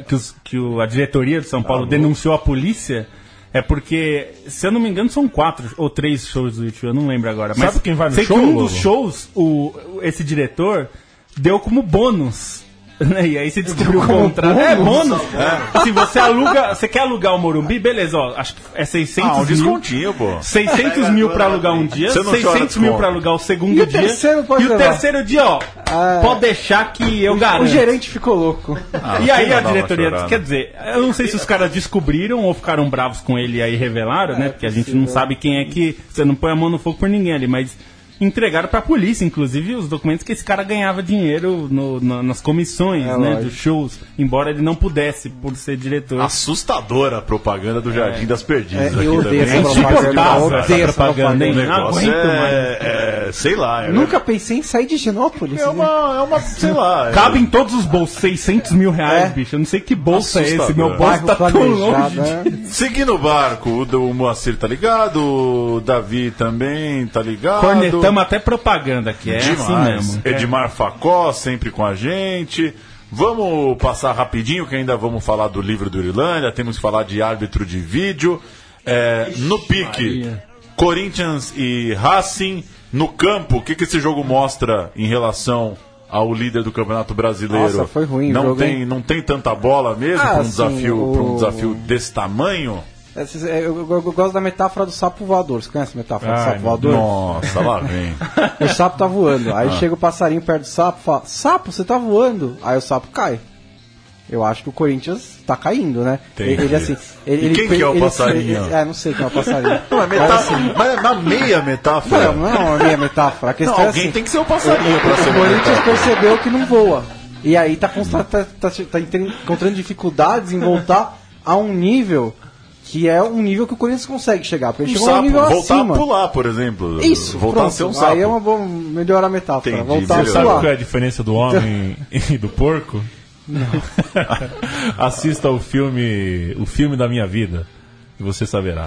a diretoria de São Paulo denunciou a polícia é porque, se eu não me engano, são 4 ou 3 shows do YouTube, eu não lembro agora. Mas Sabe quem vai no sei show, que um Lobo? dos shows, esse diretor deu como bônus. Né? E aí você descobriu o contrato. É bônus. Se você quer alugar o Morumbi, beleza, ó, acho que é 600 um mil. descontinho, pô. 600 mil pra alugar um dia, Você não chora 600 mil desconto. pra alugar o segundo E o dia. terceiro pode e o levar. terceiro dia, ó, pode deixar que eu garanto. O gerente ficou louco. E aí não a dá uma diretoria, chorada. quer dizer, eu não sei se os caras descobriram ou ficaram bravos com ele e aí revelaram, né? Porque a gente não sabe quem é que... Você não põe a mão no fogo por ninguém ali, mas entregaram pra polícia, inclusive, os documentos que esse cara ganhava dinheiro nas comissões, né? lógico. Dos shows, embora ele não pudesse, por ser diretor. Assustadora a propaganda do Jardim das Perdidas. eu aqui odeio também. essa insuportável propaganda. essa Odeio essa propaganda, hein? O Não negócio aguento mais. sei lá. Nunca pensei em sair de Genópolis. É uma, sei lá. Cabe em todos os bolsos, 600 mil reais, bicho. Eu não sei que bolso é esse. Assustador. Meu bolso tá tão longe. Né? Seguindo o barco, o Moacir tá ligado, o Davi também tá ligado. Cornetamos até propaganda aqui, é assim Demais. mesmo. Edmar Facó, sempre com a gente. Vamos passar rapidinho, que ainda vamos falar do livro do Irlanda, temos que falar de árbitro de vídeo. No pique, Corinthians e Racing. No campo, o que esse jogo mostra em relação ao líder do Campeonato Brasileiro? Nossa, foi ruim o não jogo, tem, não tem tanta bola mesmo para um desafio desse tamanho? Eu gosto da metáfora do sapo voador. Você conhece a metáfora do sapo voador? Nossa, lá vem. O sapo tá voando. Aí chega o passarinho perto do sapo e fala: Sapo, você tá voando. Aí o sapo cai. Eu acho que o Corinthians tá caindo, né? Ele assim. Quem que é o passarinho? Não sei quem é o passarinho. Mas na meia metáfora. Não é uma meia metáfora. A questão alguém assim, tem que ser o passarinho. O Corinthians percebeu que não voa. E aí tá encontrando dificuldades em voltar a um nível que é um nível que o Corinthians consegue chegar. Porque ele chegou a um nível voltar acima. A pular, por exemplo. Isso, voltar pronto. a ser um sapo. Aí é uma boa, melhor a metáfora. Entendi, voltar a Sabe pular. qual é a diferença do homem e do porco? Não. Assista o filme da minha vida, que você saberá.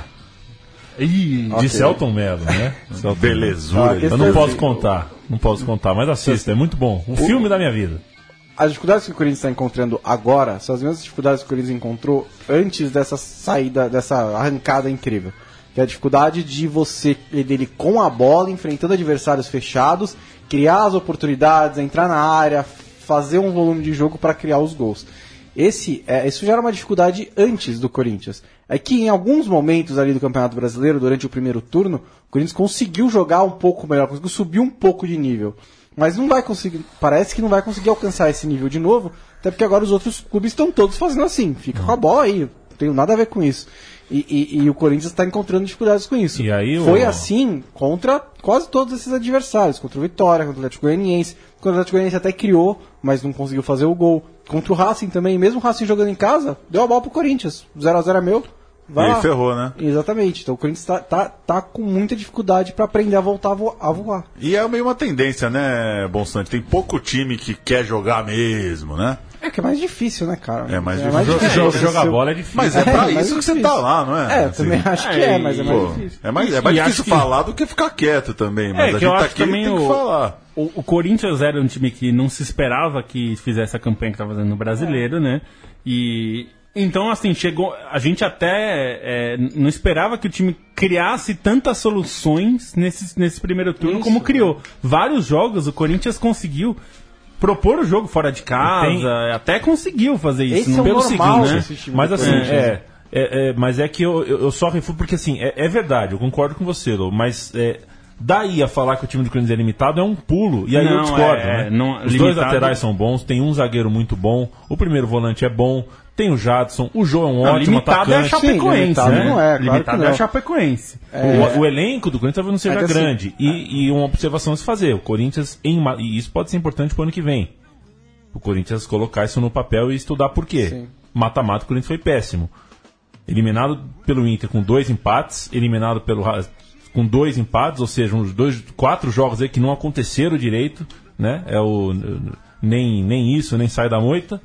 De Selton Mello, né? Belezura. Eu não posso contar, mas assista, é muito bom. O filme da minha vida. As dificuldades que o Corinthians está encontrando agora são as mesmas dificuldades que o Corinthians encontrou antes dessa saída, dessa arrancada incrível. Que é a dificuldade de dele com a bola, enfrentando adversários fechados, criar as oportunidades, entrar na área, fazer um volume de jogo para criar os gols. Isso já era uma dificuldade antes do Corinthians. É que em alguns momentos ali do Campeonato Brasileiro, durante o primeiro turno, o Corinthians conseguiu jogar um pouco melhor, conseguiu subir um pouco de nível. Mas não vai conseguir, parece que não vai conseguir alcançar esse nível de novo, até porque agora os outros clubes estão todos fazendo assim, fica com a bola aí, não tem nada a ver com isso. E o Corinthians está encontrando dificuldades com isso. E aí, foi assim contra quase todos esses adversários, contra o Vitória, contra o Atlético Goianiense. Contra o Atlético Goianiense até criou, mas não conseguiu fazer o gol. Contra o Racing também, mesmo o Racing jogando em casa, deu a bola pro Corinthians. 0x0 é meu. Vai lá. Ferrou, né? Exatamente. Então o Corinthians tá com muita dificuldade para aprender a voltar a voar. E é meio uma tendência, né, Bonsante? Tem pouco time que quer jogar mesmo, né? É que é mais difícil, né, cara? É mais difícil. Jogar bola é difícil. Mas é pra isso que você tá lá, não é? Eu também acho que mas é mais difícil. É mais difícil falar do que ficar quieto também. Mas a gente tá aqui também tem que falar. O Corinthians era um time que não se esperava que fizesse a campanha que tá fazendo no Brasileiro, né? Então, assim, a gente até não esperava que o time criasse tantas soluções nesse primeiro turno como criou. Vários jogos o Corinthians conseguiu propor o jogo fora de casa, até conseguiu fazer isso. Esse pelo normal, seguinte, né? Mas assim, mas é que eu só refuto porque assim, é verdade, eu concordo com você, Lô, mas daí a falar que o time do Corinthians é limitado é um pulo, e aí eu discordo, né? Os dois laterais são bons, tem um zagueiro muito bom, o primeiro volante é bom, tem o Jadson, o João é um ótimo atacante. Limitado é a Chapecoense, né? Não é, limitado é a Chapecoense. O elenco do Corinthians talvez não seja grande. Assim, e uma observação a se fazer, o Corinthians, e isso pode ser importante para o ano que vem. O Corinthians colocar isso no papel e estudar por quê. Mata-mata, o Corinthians foi péssimo. Eliminado pelo Inter com 2 empates, eliminado com 2 empates, ou seja, 4 jogos aí que não aconteceram direito, né? Nem isso, nem sai da moita.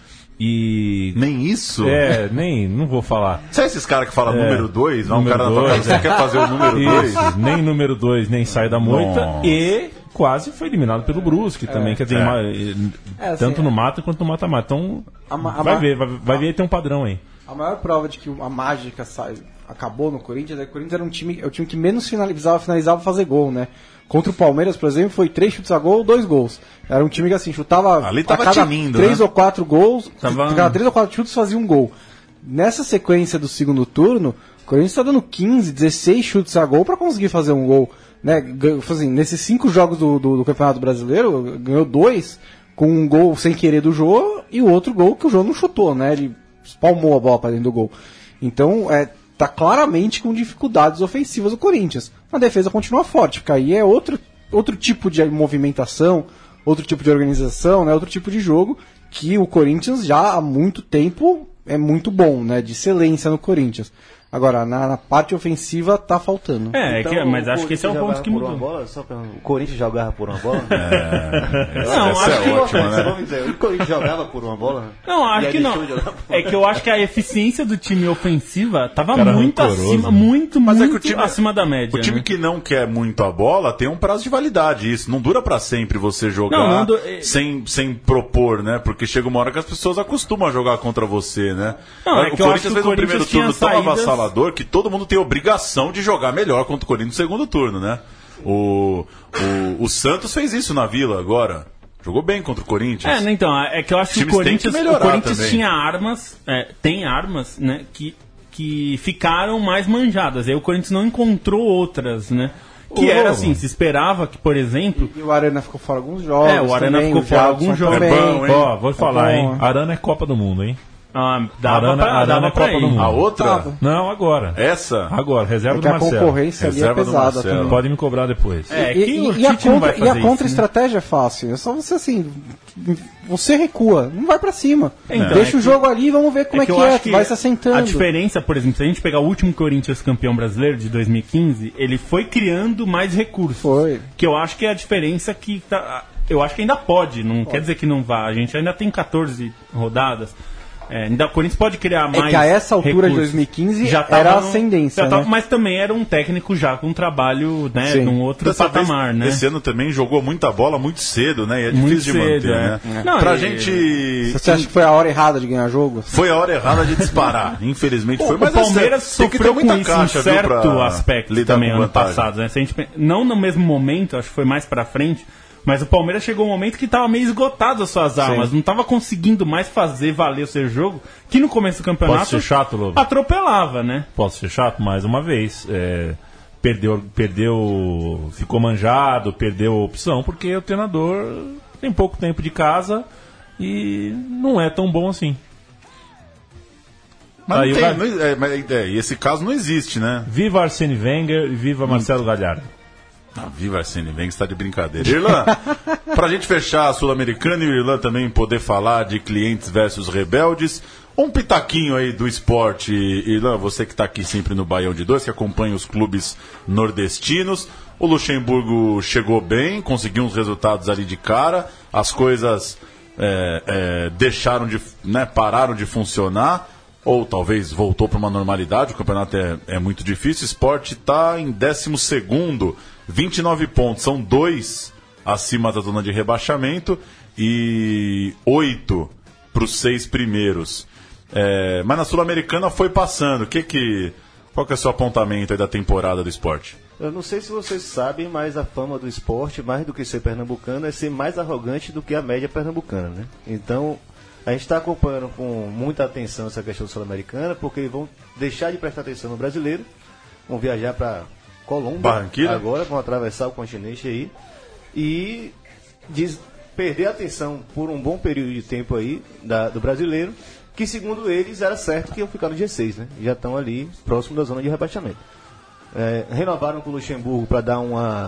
Nem isso? Não vou falar. Sabe esses caras que falam número 2? Não, número o cara dois, você quer fazer o número 2? Nem número 2, nem sai da moita. Nossa. E quase foi eliminado pelo Brusque também. Quer dizer, tanto no mata quanto no mata-mata. Então, vai ver, tem um padrão aí. A maior prova de que a mágica acabou no Corinthians é que o Corinthians era o time que menos finalizava fazer gol, né? Contra o Palmeiras, por exemplo, foi 3 chutes a gol, 2 gols. Era um time que assim, chutava ali tava a cada tinindo, 3 né? ou 4 gols, cada 3 ou 4 chutes fazia um gol. Nessa sequência do segundo turno, o Corinthians está dando 15, 16 chutes a gol para conseguir fazer um gol. Né? Assim, nesses 5 jogos do Campeonato Brasileiro, ganhou 2 com um gol sem querer do Jô e o outro gol que o Jô não chutou, né? Ele espalmou a bola para dentro do gol. Então, tá claramente com dificuldades ofensivas o Corinthians. A defesa continua forte, porque aí é outro tipo de movimentação, outro tipo de organização, né? Outro tipo de jogo que o Corinthians já há muito tempo é muito bom, né? De excelência no Corinthians. Agora, na parte ofensiva tá faltando. Mas acho que esse é o ponto que mudou. O Corinthians jogava por uma bola? Essa é ótima, né? Vamos dizer, o Corinthians jogava por uma bola? Não, acho que não. É que eu acho que a eficiência do time ofensiva tava muito acima, Mas é que o time, acima da média. O time que não quer muito a bola tem um prazo de validade. Isso não dura pra sempre você jogar sem propor, né? Porque chega uma hora que as pessoas acostumam a jogar contra você, né? Não, é que o Corinthians fez no primeiro turno tão avassalador. falador que todo mundo tem obrigação de jogar melhor contra o Corinthians no segundo turno, né? O Santos fez isso na Vila agora. Jogou bem contra o Corinthians. Então, é que eu acho que o Corinthians tinha armas, tem armas, né, que ficaram mais manjadas. Aí o Corinthians não encontrou outras, né? Que era assim, se esperava que, por exemplo... E o Arana ficou fora alguns jogos. O Arana ficou fora alguns jogos. Vou falar, hein? Arana é Copa do Mundo, hein? Dava pra ir. A outra? Não, agora. Essa? Agora, reserva do Marcelo. A concorrência ali é pesada também. Pode me cobrar depois. E a contra-estratégia é fácil. É só você assim... Você recua, não vai pra cima. Deixa o jogo ali e vamos ver como é que vai se assentando. A diferença, por exemplo, se a gente pegar o último Corinthians campeão brasileiro de 2015, ele foi criando mais recursos. Foi. Que eu acho que é a diferença que... eu acho que ainda pode, não quer dizer que não vá. A gente ainda tem 14 rodadas. O Corinthians pode criar mais. É que a essa altura de 2015 já era a ascendência. Né? Mas também era um técnico já com um trabalho, né, num outro patamar, né? Esse ano também jogou muita bola muito cedo, né? E é difícil de manter, né? Não, pra gente. Você acha que foi a hora errada de ganhar jogo? Foi a hora errada de disparar. Infelizmente foi. Mas o Palmeiras sofreu com isso caixa, em certo aspecto também ano passado, né? Se a gente, não no mesmo momento, acho que foi mais pra frente. Mas o Palmeiras chegou um momento que estava meio esgotado as suas armas, não estava conseguindo mais fazer valer o seu jogo, que no começo do campeonato Posso ser chato, Lobo? Atropelava, né? Posso ser chato mais uma vez. Perdeu, ficou manjado, perdeu a opção, porque o treinador tem pouco tempo de casa e não é tão bom assim. Mas e esse caso não existe, né? Viva Arsene Wenger e viva Marcelo Galhardo. Viva Arsene Wenger, está de brincadeira. Irlan, pra gente fechar a Sul-Americana e o Irlan também poder falar de Clientes versus Rebeldes, um pitaquinho aí do esporte. Irlan, você que está aqui sempre no Baião de Dois, que acompanha os clubes nordestinos. O Luxemburgo chegou bem, conseguiu uns resultados ali de cara, as coisas deixaram de, né, pararam de funcionar, ou talvez voltou para uma normalidade. O campeonato é muito difícil. O Sport está em 12º, 29 pontos, são 2 acima da zona de rebaixamento e 8 para os 6 primeiros. Mas na Sul-Americana foi passando. Qual que é o seu apontamento aí da temporada do Sport? Eu não sei se vocês sabem, mas a fama do Sport, mais do que ser pernambucano, é ser mais arrogante do que a média pernambucana, né? Então, a gente está acompanhando com muita atenção essa questão sul-americana, porque eles vão deixar de prestar atenção no brasileiro, vão viajar para Colômbia agora, vão atravessar o continente aí e perder a atenção por um bom período de tempo aí do brasileiro, que segundo eles era certo que iam ficar no G6, né? Já estão ali próximo da zona de rebaixamento. Renovaram com o Luxemburgo para dar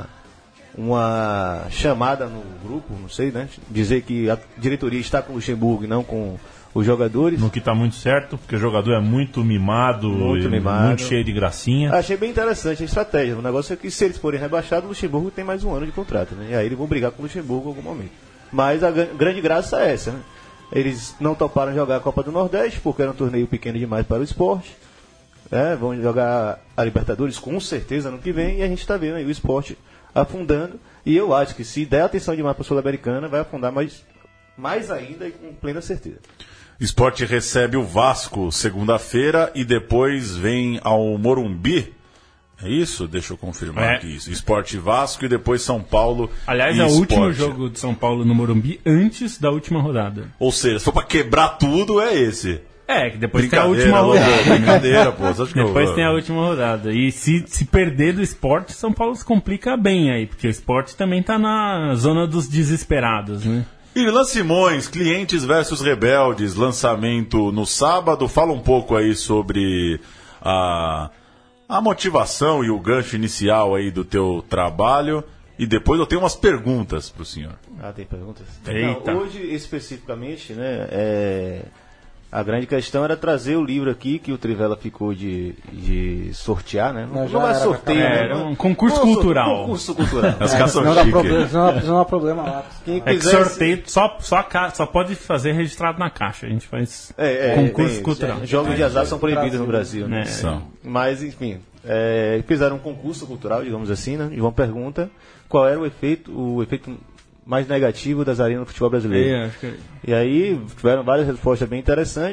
uma chamada no grupo, não sei, né? Dizer que a diretoria está com o Luxemburgo e não com os jogadores. No que está muito certo, porque o jogador é muito mimado, muito cheio de gracinha. Achei bem interessante a estratégia. O negócio é que se eles forem rebaixados, o Luxemburgo tem mais um ano de contrato, né? E aí eles vão brigar com o Luxemburgo em algum momento. Mas a grande graça é essa, né? Eles não toparam jogar a Copa do Nordeste, porque era um torneio pequeno demais para o esporte. Vão jogar a Libertadores com certeza ano que vem, e a gente está vendo aí o esporte afundando. E eu acho que se der atenção demais para a Sul-Americana, vai afundar mais ainda e com plena certeza. Sport recebe o Vasco segunda-feira e depois vem ao Morumbi. É isso? Deixa eu confirmar aqui isso. Sport e Vasco e depois São Paulo. Aliás, é o último jogo de São Paulo no Morumbi antes da última rodada. Ou seja, se for pra quebrar tudo, é esse. Que depois tem a última rodada. Brincadeira, pô. Acho que depois tem a última rodada. E se perder do Sport, São Paulo se complica bem aí, porque o Sport também tá na zona dos desesperados, né? Irlan Simões, Clientes versus Rebeldes, lançamento no sábado. Fala um pouco aí sobre a motivação e o gancho inicial aí do teu trabalho. E depois eu tenho umas perguntas pro senhor. Tem perguntas? Eita. Não, hoje, especificamente, né, a grande questão era trazer o livro aqui, que o Trivela ficou de sortear, né? Não é sorteio, né? Era um concurso cultural. Concurso cultural. As caças não dá problema lá. Quem quiser, sorteio só pode fazer registrado na caixa. A gente faz concurso cultural. Jogos de azar são proibidos no Brasil, né? São. Mas, enfim, fizeram um concurso cultural, digamos assim, né? E uma pergunta: qual era o efeito mais negativo das arenas no futebol brasileiro? Acho que... E aí tiveram várias respostas bem interessantes.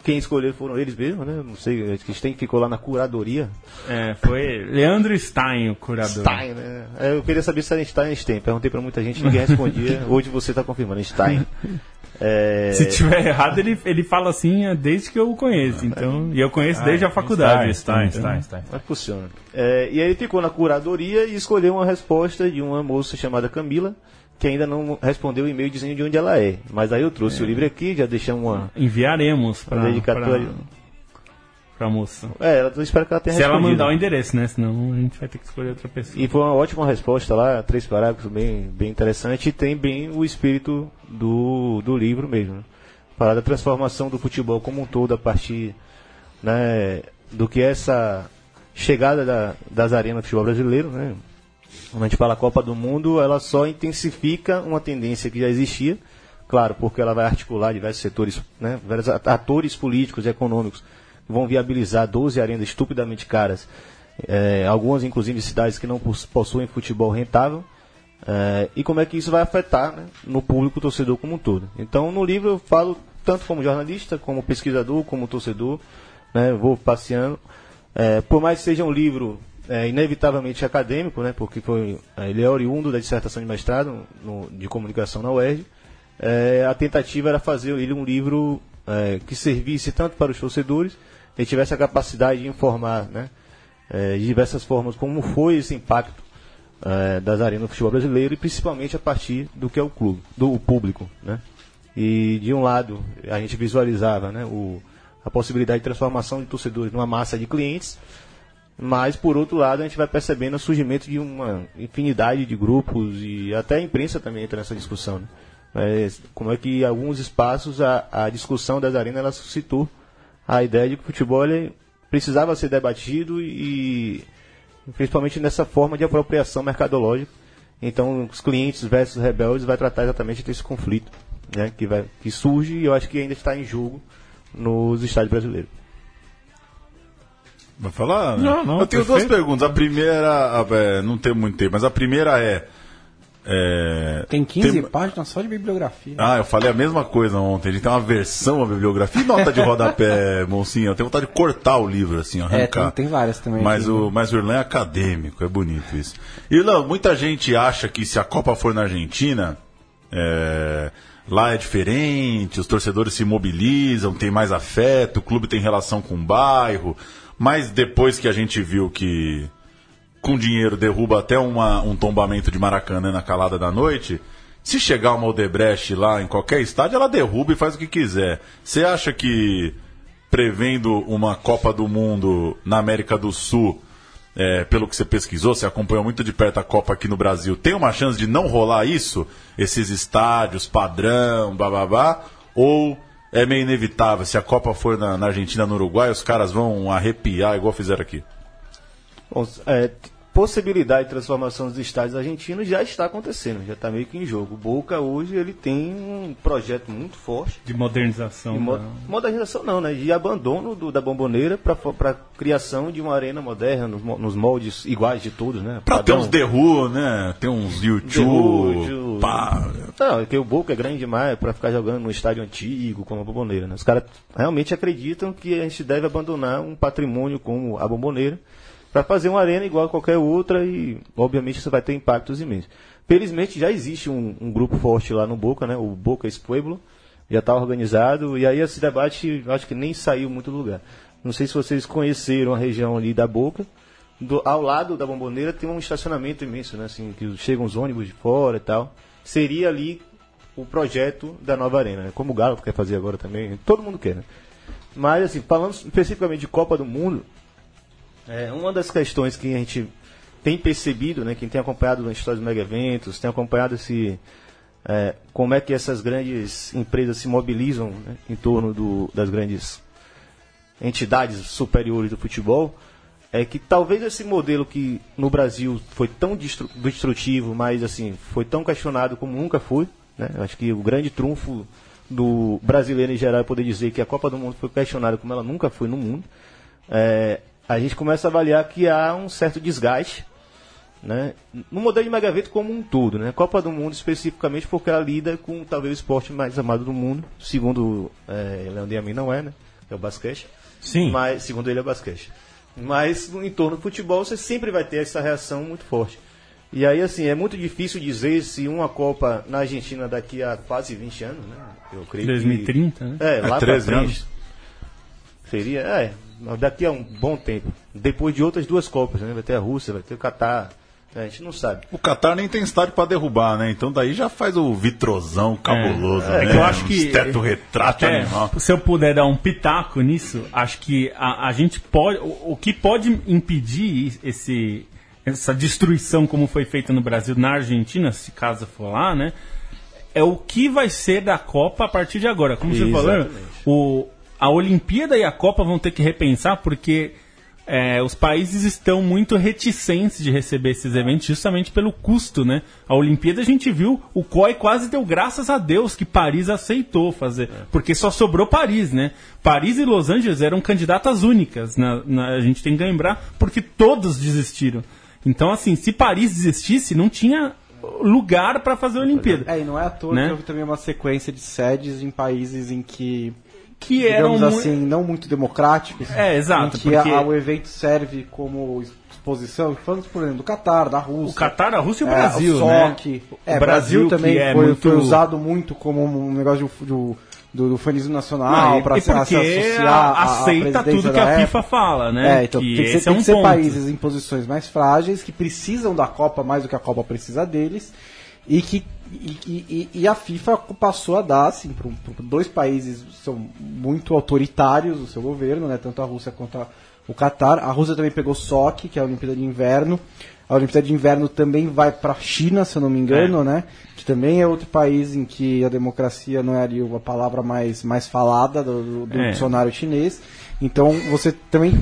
quem escolheu foram eles mesmo, né? Não sei, acho que ficou lá na curadoria. Foi Leandro Stein, o curador. Stein, né? Eu queria saber se era Stein ou Stein. Perguntei pra muita gente, ninguém respondia. Hoje você tá confirmando, Stein. Se tiver errado, ele fala assim desde que eu o conheço. Então, e eu conheço desde a faculdade. Stein. Mas funciona. E aí ele ficou na curadoria e escolheu uma resposta de uma moça chamada Camila, que ainda não respondeu o e-mail dizendo de onde ela é. Mas aí eu trouxe o livro aqui, já deixamos uma... Enviaremos para dedicatória. Pra moça. Eu espero que ela tenha respondido. Se ela mandar o né? endereço, né? Senão a gente vai ter que escolher outra pessoa. E foi uma ótima resposta lá, 3 parágrafos, bem interessante. E tem bem o espírito do livro mesmo. Né? Falar da transformação do futebol como um todo, a partir, né, do que essa chegada das arenas do futebol brasileiro, né? Quando a gente fala Copa do Mundo, ela só intensifica uma tendência que já existia, claro, porque ela vai articular diversos setores, né, diversos atores políticos e econômicos que vão viabilizar 12 arenas estupidamente caras, algumas inclusive cidades que não possuem futebol rentável, e como é que isso vai afetar, né, no público torcedor como um todo. Então, no livro eu falo tanto como jornalista, como pesquisador, como torcedor, né, vou passeando, por mais que seja um livro inevitavelmente acadêmico, né, porque ele é oriundo da dissertação de mestrado de comunicação na UERJ. A tentativa era fazer ele um livro que servisse tanto para os torcedores e tivesse a capacidade de informar, né, de diversas formas como foi esse impacto das arenas do futebol brasileiro, e principalmente a partir do que é o clube, do público, né? E de um lado a gente visualizava, né, a possibilidade de transformação de torcedores numa massa de clientes. Mas, por outro lado, a gente vai percebendo o surgimento de uma infinidade de grupos, e até a imprensa também entra nessa discussão. Né? Como é que em alguns espaços a discussão das arenas ela suscitou a ideia de que o futebol precisava ser debatido, e principalmente nessa forma de apropriação mercadológica. Então, os clientes versus rebeldes vai tratar exatamente desse conflito, né, que surge, e eu acho que ainda está em jogo nos estádios brasileiros. Vai falar? Não, eu tenho perfeito. 2 perguntas. A primeira, não tem muito tempo, mas a primeira tem 15 páginas só de bibliografia. Eu falei a mesma coisa ontem. A gente tem uma versão da bibliografia. E nota de rodapé, Moncinho? Eu tenho vontade de cortar o livro, assim, arrancar. Tem várias também. Mas o Irlan é acadêmico, é bonito isso. Irlan, muita gente acha que se a Copa for na Argentina, lá é diferente, os torcedores se mobilizam, tem mais afeto, o clube tem relação com o bairro. Mas depois que a gente viu que com dinheiro derruba até um tombamento de Maracanã na calada da noite, se chegar uma Odebrecht lá em qualquer estádio, ela derruba e faz o que quiser. Você acha que, prevendo uma Copa do Mundo na América do Sul, pelo que você pesquisou, você acompanhou muito de perto a Copa aqui no Brasil, tem uma chance de não rolar isso? Esses estádios, padrão, bababá? Ou é meio inevitável, se a Copa for na Argentina, no Uruguai, os caras vão arrepiar igual fizeram aqui? Bom, possibilidade de transformação dos estádios argentinos já está acontecendo, já está meio que em jogo. O Boca hoje ele tem um projeto muito forte de modernização. Modernização não, né? De abandono da Bombonera para criação de uma arena moderna, nos moldes iguais de todos, né? Para ter uns The Who, né? Tem uns YouTube. Não, é que o Boca é grande demais para ficar jogando num estádio antigo como a Bombonera, né? Os caras realmente acreditam que a gente deve abandonar um patrimônio como a Bombonera para fazer uma arena igual a qualquer outra, e obviamente isso vai ter impactos imensos. Felizmente já existe um grupo forte lá no Boca, né? O Boca es Pueblo, já está organizado, e aí esse debate acho que nem saiu muito do lugar. Não sei se vocês conheceram a região ali da Boca, ao lado da Bombonera tem um estacionamento imenso, né? Assim, que chegam os ônibus de fora e tal. Seria ali o projeto da nova arena, né? Como o Galo quer fazer agora também, todo mundo quer, né? Mas assim, falando especificamente de Copa do Mundo, uma das questões que a gente tem percebido, né, quem tem acompanhado as histórias dos mega eventos, tem acompanhado como é que essas grandes empresas se mobilizam, né, em torno das grandes entidades superiores do futebol, é que talvez esse modelo que no Brasil foi tão destrutivo, mas assim, foi tão questionado como nunca foi, né? Acho que o grande trunfo do brasileiro em geral é poder dizer que a Copa do Mundo foi questionada como ela nunca foi no mundo. A gente começa a avaliar que há um certo desgaste, né, no modelo de mega evento como um todo, né? Copa do Mundo especificamente porque ela lida com talvez o esporte mais amado do mundo, segundo Leandro e a mim não é, né? que é o basquete. Sim. Mas, segundo ele, é o basquete. Mas em torno do futebol você sempre vai ter essa reação muito forte. E aí, assim, é muito difícil dizer se uma Copa na Argentina daqui a quase 20 anos, né? Eu creio 2030, né? Lá 13 pra frente. anos. Seria, daqui a um bom tempo. Depois de outras 2 Copas, né? Vai ter a Rússia, vai ter o Catar. A gente não sabe. O Catar nem tem estádio pra derrubar, né? Então daí já faz o vitrosão cabuloso, né? Eu acho que teto retrato animal. Se eu puder dar um pitaco nisso, acho que a gente pode... O que pode impedir essa destruição como foi feita no Brasil, na Argentina, se caso for lá, né? É o que vai ser da Copa a partir de agora. Como você falou, a Olimpíada e a Copa vão ter que repensar, porque os países estão muito reticentes de receber esses eventos justamente pelo custo, né? A Olimpíada a gente viu, o COI quase deu graças a Deus que Paris aceitou fazer, porque só sobrou Paris, né? Paris e Los Angeles eram candidatas únicas, a gente tem que lembrar, porque todos desistiram. Então, assim, se Paris desistisse, não tinha lugar para fazer a Olimpíada. E não é à toa, né? Que houve também uma sequência de sedes em países em que eram digamos assim, não muito democráticos. Exato. Em que o evento serve como exposição, falando, por exemplo, do Catar, da Rússia. O Catar, a Rússia e o Brasil, o SOC, né? O Brasil também foi usado muito como um negócio do fanismo nacional para se associar aceita tudo que a FIFA fala, né? Então tem que ser países em posições mais frágeis, que precisam da Copa mais do que a Copa precisa deles, e a FIFA passou a dar, assim, para 2 países que são muito autoritários o seu governo, né? Tanto a Rússia quanto o Catar. A Rússia também pegou SOC, que é a Olimpíada de Inverno. A Olimpíada de Inverno também vai para a China, se eu não me engano, né? Que também é outro país em que a democracia não é ali a palavra mais falada do dicionário chinês. Então você também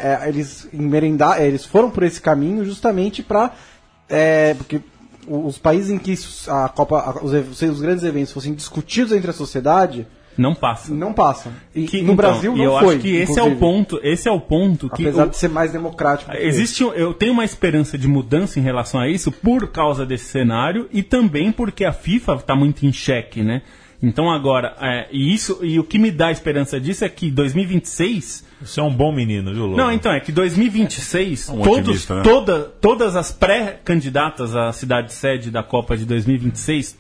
eles foram por esse caminho justamente para porque os países em que a Copa, os grandes eventos fossem discutidos entre a sociedade não passam. E no Brasil não eu foi. Acho que esse é o ponto que apesar de ser mais democrático. Eu tenho uma esperança de mudança em relação a isso por causa desse cenário e também porque a FIFA está muito em xeque, né? Então agora, e o que me dá esperança disso é que 2026... Você é um bom menino, viu, Lobo? Não, então, é que 2026, todas as pré-candidatas à cidade-sede da Copa de 2026,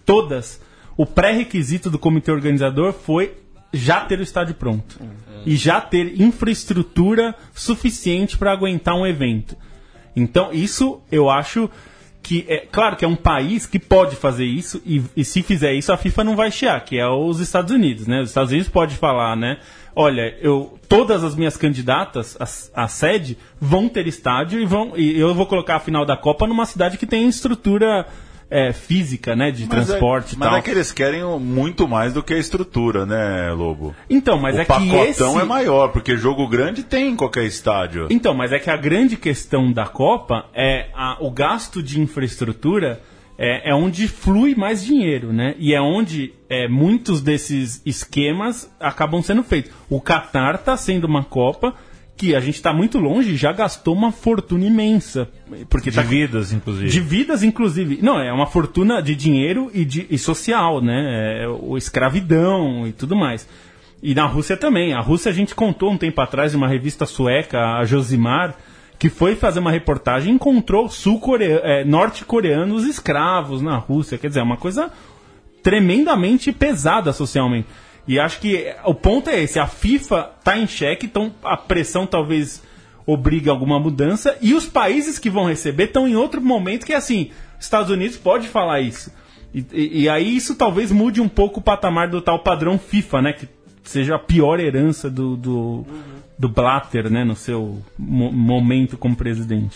o pré-requisito do comitê organizador foi já ter o estádio pronto. E já ter infraestrutura suficiente para aguentar um evento. Então, isso eu acho... claro que é um país que pode fazer isso e se fizer isso a FIFA não vai chiar, que é os Estados Unidos, né? Os Estados Unidos pode falar, né? Olha, todas as minhas candidatas à sede vão ter estádio e eu vou colocar a final da Copa numa cidade que tem estrutura física, né? De transporte e tal. Mas é que eles querem muito mais do que a estrutura, né, Lobo? Então, mas o pacotão é maior, porque jogo grande tem em qualquer estádio. Então, mas é que a grande questão da Copa é o gasto de infraestrutura é onde flui mais dinheiro, né? E é onde muitos desses esquemas acabam sendo feitos. O Catar está sendo uma Copa que a gente está muito longe, já gastou uma fortuna imensa. Porque vidas, inclusive. De vidas, inclusive. Não, é uma fortuna de dinheiro e social, né? Escravidão e tudo mais. E na Rússia também. A Rússia a gente contou um tempo atrás de uma revista sueca, a Josimar, que foi fazer uma reportagem e encontrou norte-coreanos escravos na Rússia. Quer dizer, é uma coisa tremendamente pesada socialmente. E acho que o ponto é esse, a FIFA está em xeque, então a pressão talvez obrigue alguma mudança, e os países que vão receber estão em outro momento que é assim, Estados Unidos pode falar isso. E aí isso talvez mude um pouco o patamar do tal padrão FIFA, né? Que seja a pior herança do Blatter, né? No seu momento como presidente.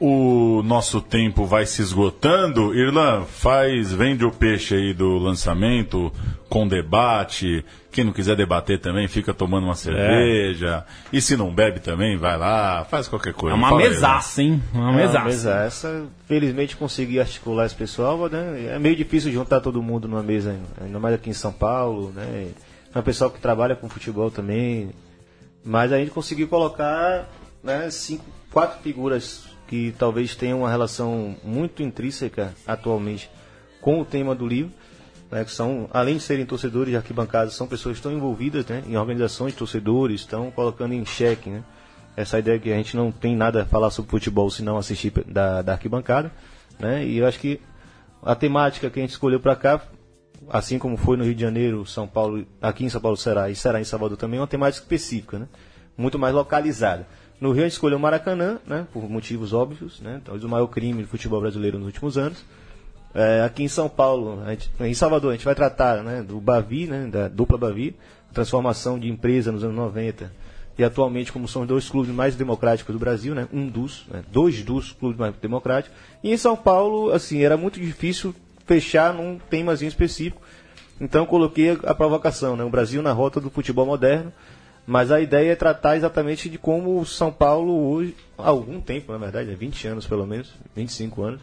O nosso tempo vai se esgotando. Irlan, vende o peixe aí do lançamento, com debate. Quem não quiser debater também, fica tomando uma cerveja. E se não bebe também, vai lá, faz qualquer coisa. É uma mesaça, hein? Uma mesaça. Felizmente consegui articular esse pessoal, né? É meio difícil juntar todo mundo numa mesa, ainda mais aqui em São Paulo, né? É um pessoal que trabalha com futebol também. Mas a gente conseguiu colocar, né, 4 figuras que talvez tenham uma relação muito intrínseca atualmente com o tema do livro. né, que são, além de serem torcedores de arquibancada, são pessoas que estão envolvidas, né, em organizações de torcedores, estão colocando em xeque, né, essa ideia que a gente não tem nada a falar sobre futebol se não assistir da arquibancada, né, e eu acho que a temática que a gente escolheu para cá, assim como foi no Rio de Janeiro, São Paulo, aqui em São Paulo será e será em Salvador também, é uma temática específica, né, muito mais localizada. No Rio a gente escolheu o Maracanã, né, por motivos óbvios, né, talvez o maior crime do futebol brasileiro nos últimos anos. Aqui em São Paulo, em Salvador, a gente vai tratar, né, do Bavi, né, da dupla Bavi, transformação de empresa nos anos 90, e atualmente como são os 2 clubes mais democráticos do Brasil, né, dois dos clubes mais democráticos. E em São Paulo, assim, era muito difícil fechar num temazinho específico, então coloquei a provocação, né, o Brasil na rota do futebol moderno, mas a ideia é tratar exatamente de como o São Paulo hoje, há algum tempo, na verdade, 20 anos pelo menos, 25 anos,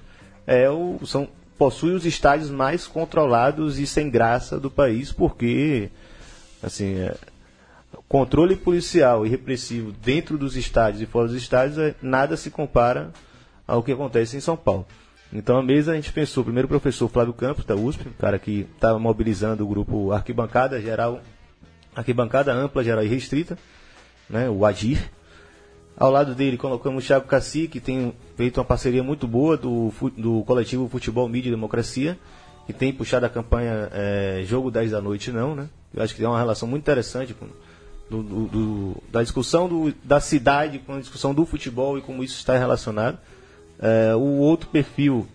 possui os estádios mais controlados e sem graça do país, porque assim, controle policial e repressivo dentro dos estádios e fora dos estádios, nada se compara ao que acontece em São Paulo. Então a mesa a gente pensou, primeiro o professor Flávio Campos, da USP, o cara que estava mobilizando o grupo Arquibancada Geral, Arquibancada Ampla, Geral e Restrita, né, o AGIR. Ao lado dele colocamos o Thiago Cassi, que tem feito uma parceria muito boa do coletivo Futebol, Mídia e Democracia, que tem puxado a campanha Jogo 10 da Noite Não, né? Eu acho que tem uma relação muito interessante da discussão da cidade com a discussão do futebol e como isso está relacionado. O outro perfil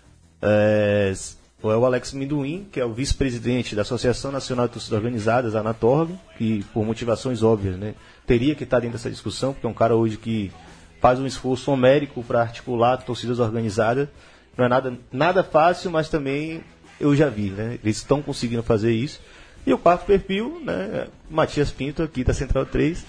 é o Alex Minduim, que é o vice-presidente da Associação Nacional de Torcidas Organizadas, a Anatorg, que por motivações óbvias, né, teria que estar dentro dessa discussão, porque é um cara hoje que faz um esforço homérico para articular torcidas organizadas. Não é nada fácil, mas também eu já vi, né, eles estão conseguindo fazer isso. E o quarto perfil, né, Matias Pinto, aqui da Central 3,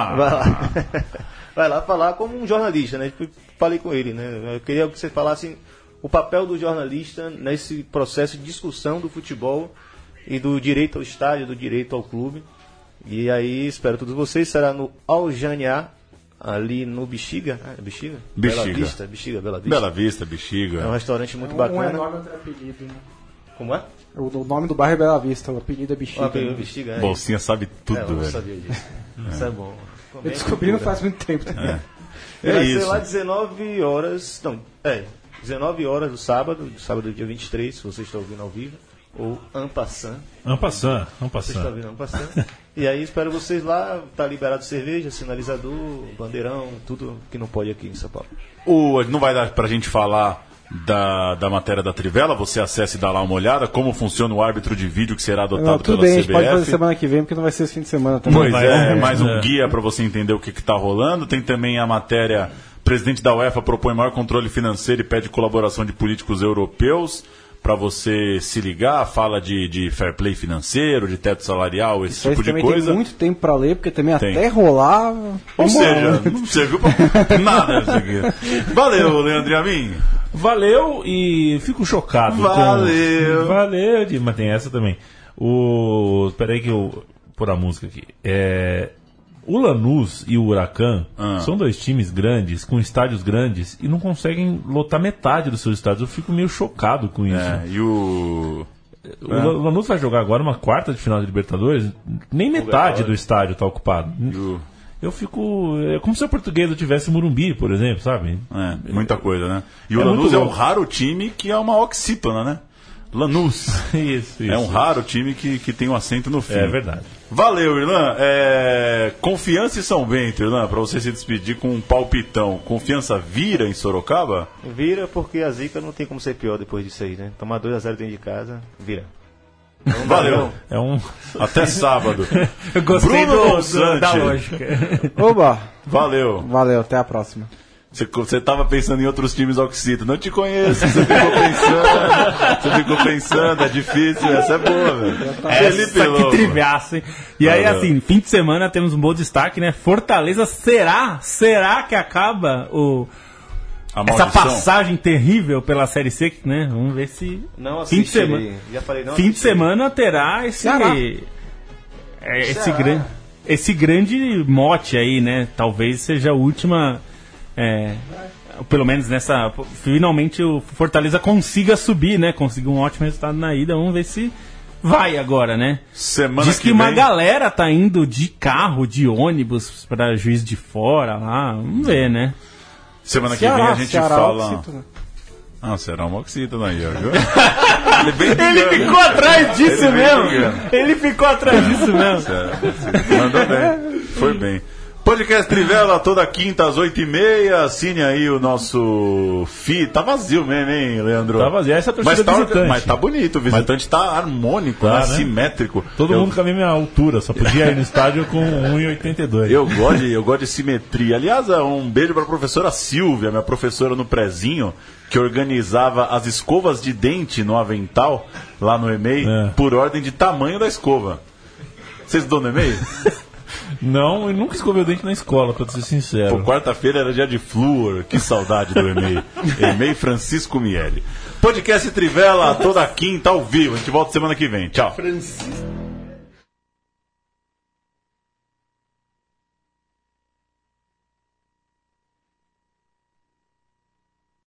vai lá falar como um jornalista, né? Falei com ele, né? Eu queria que você falasse o papel do jornalista nesse processo de discussão do futebol e do direito ao estádio, do direito ao clube. E aí, espero todos vocês, será no Aljaniá, ali no Bexiga. Bexiga? Bexiga. Bela Vista, Bexiga. É um restaurante muito bacana. Um enorme apelido, né? Como é? O nome do bairro é Bela Vista, o apelido é Bexiga. O apelido é Bexiga, é. Bolsinha sabe tudo, eu não velho. sabia disso. Isso é bom. Eu descobri não faz muito tempo. Vai isso. ser lá 19 horas. Não, 19 horas do sábado dia 23, se você está ouvindo ao vivo. Ou Ampassan. Você está ouvindo Ampassan. E aí espero vocês lá, tá liberado cerveja, sinalizador, bandeirão, tudo que não pode aqui em São Paulo. Não vai dar pra gente falar da matéria da Trivela, você acessa e dá lá uma olhada, como funciona o árbitro de vídeo que será adotado tudo pela bem, CBF. A gente pode fazer semana que vem, porque não vai ser esse fim de semana também. Pois é, mais um guia para você entender o que está rolando. Tem também a matéria, presidente da UEFA propõe maior controle financeiro e pede colaboração de políticos europeus. Para você se ligar, fala de fair play financeiro, de teto salarial, esse tipo de coisa. Tem muito tempo para ler, porque também até rolar... Ou seja, não serviu para nada isso aqui. Valeu, Leandro e a mim. Valeu e fico chocado. Valeu, mas tem essa também. Peraí que eu... Por a música aqui. O Lanús e o Huracan são 2 times grandes, com estádios grandes, e não conseguem lotar metade dos seus estádios. Eu fico meio chocado com isso. E o Lanús vai jogar agora uma quarta de final de Libertadores, nem metade do estádio está ocupado. Eu fico... É como se o Portuguesa tivesse Morumbi, por exemplo, sabe? Muita coisa, né? E o Lanús é um raro time que é uma oxítona, né? Lanús. Isso. É um raro time que tem um acento no fim. É verdade. Valeu, Irlan. Confiança e São Bento, Irlan, para você se despedir com um palpitão. Confiança vira em Sorocaba? Vira porque a zica não tem como ser pior depois disso aí, né? Tomar 2-0 dentro de casa, vira. Então, valeu. Até sábado. Eu gostei da lógica. Oba. Valeu, até a próxima. Você estava pensando em outros times oxítonos. Não te conheço. Você ficou pensando. É difícil. Essa é boa, velho. Essa que triviaça, hein? E aí, assim, fim de semana temos um bom destaque, né? Fortaleza, será que acaba essa passagem terrível pela Série C, né? Vamos ver se... Não fim de semana. Já falei, não fim de semana terá esse grande mote aí, né? Talvez seja a última... pelo menos nessa, finalmente o Fortaleza consiga subir, né? Conseguir um ótimo resultado na ida. Vamos ver se vai agora, né? Diz que uma galera tá indo de carro, de ônibus pra Juiz de Fora lá. Vamos ver, né? Semana que vem a gente fala... Ceará Moxítona aí, ó. Ele ficou atrás disso mesmo. Ele ficou atrás disso mesmo. Mandou bem. Foi bem. Podcast Trivela, toda quinta às 8h30. Assine aí o nosso feed. Tá vazio mesmo, hein, Leandro? Tá vazio. Essa é a torcida visitante. Mas tá bonito. O visitante tá harmônico, né? Simétrico. Todo mundo com a mesma altura. Só podia ir no estádio com 1,82. Eu gosto de simetria. Aliás, um beijo pra professora Silvia, minha professora no prezinho, que organizava as escovas de dente no avental, lá no EMEI, por ordem de tamanho da escova. Vocês dão no EMEI? Não, eu nunca escovei o dente na escola, pra ser sincero. Quarta-feira era dia de flúor, que saudade do EMEI. EMEI Francisco Miele. Podcast Trivela, toda quinta, ao vivo. A gente volta semana que vem. Tchau.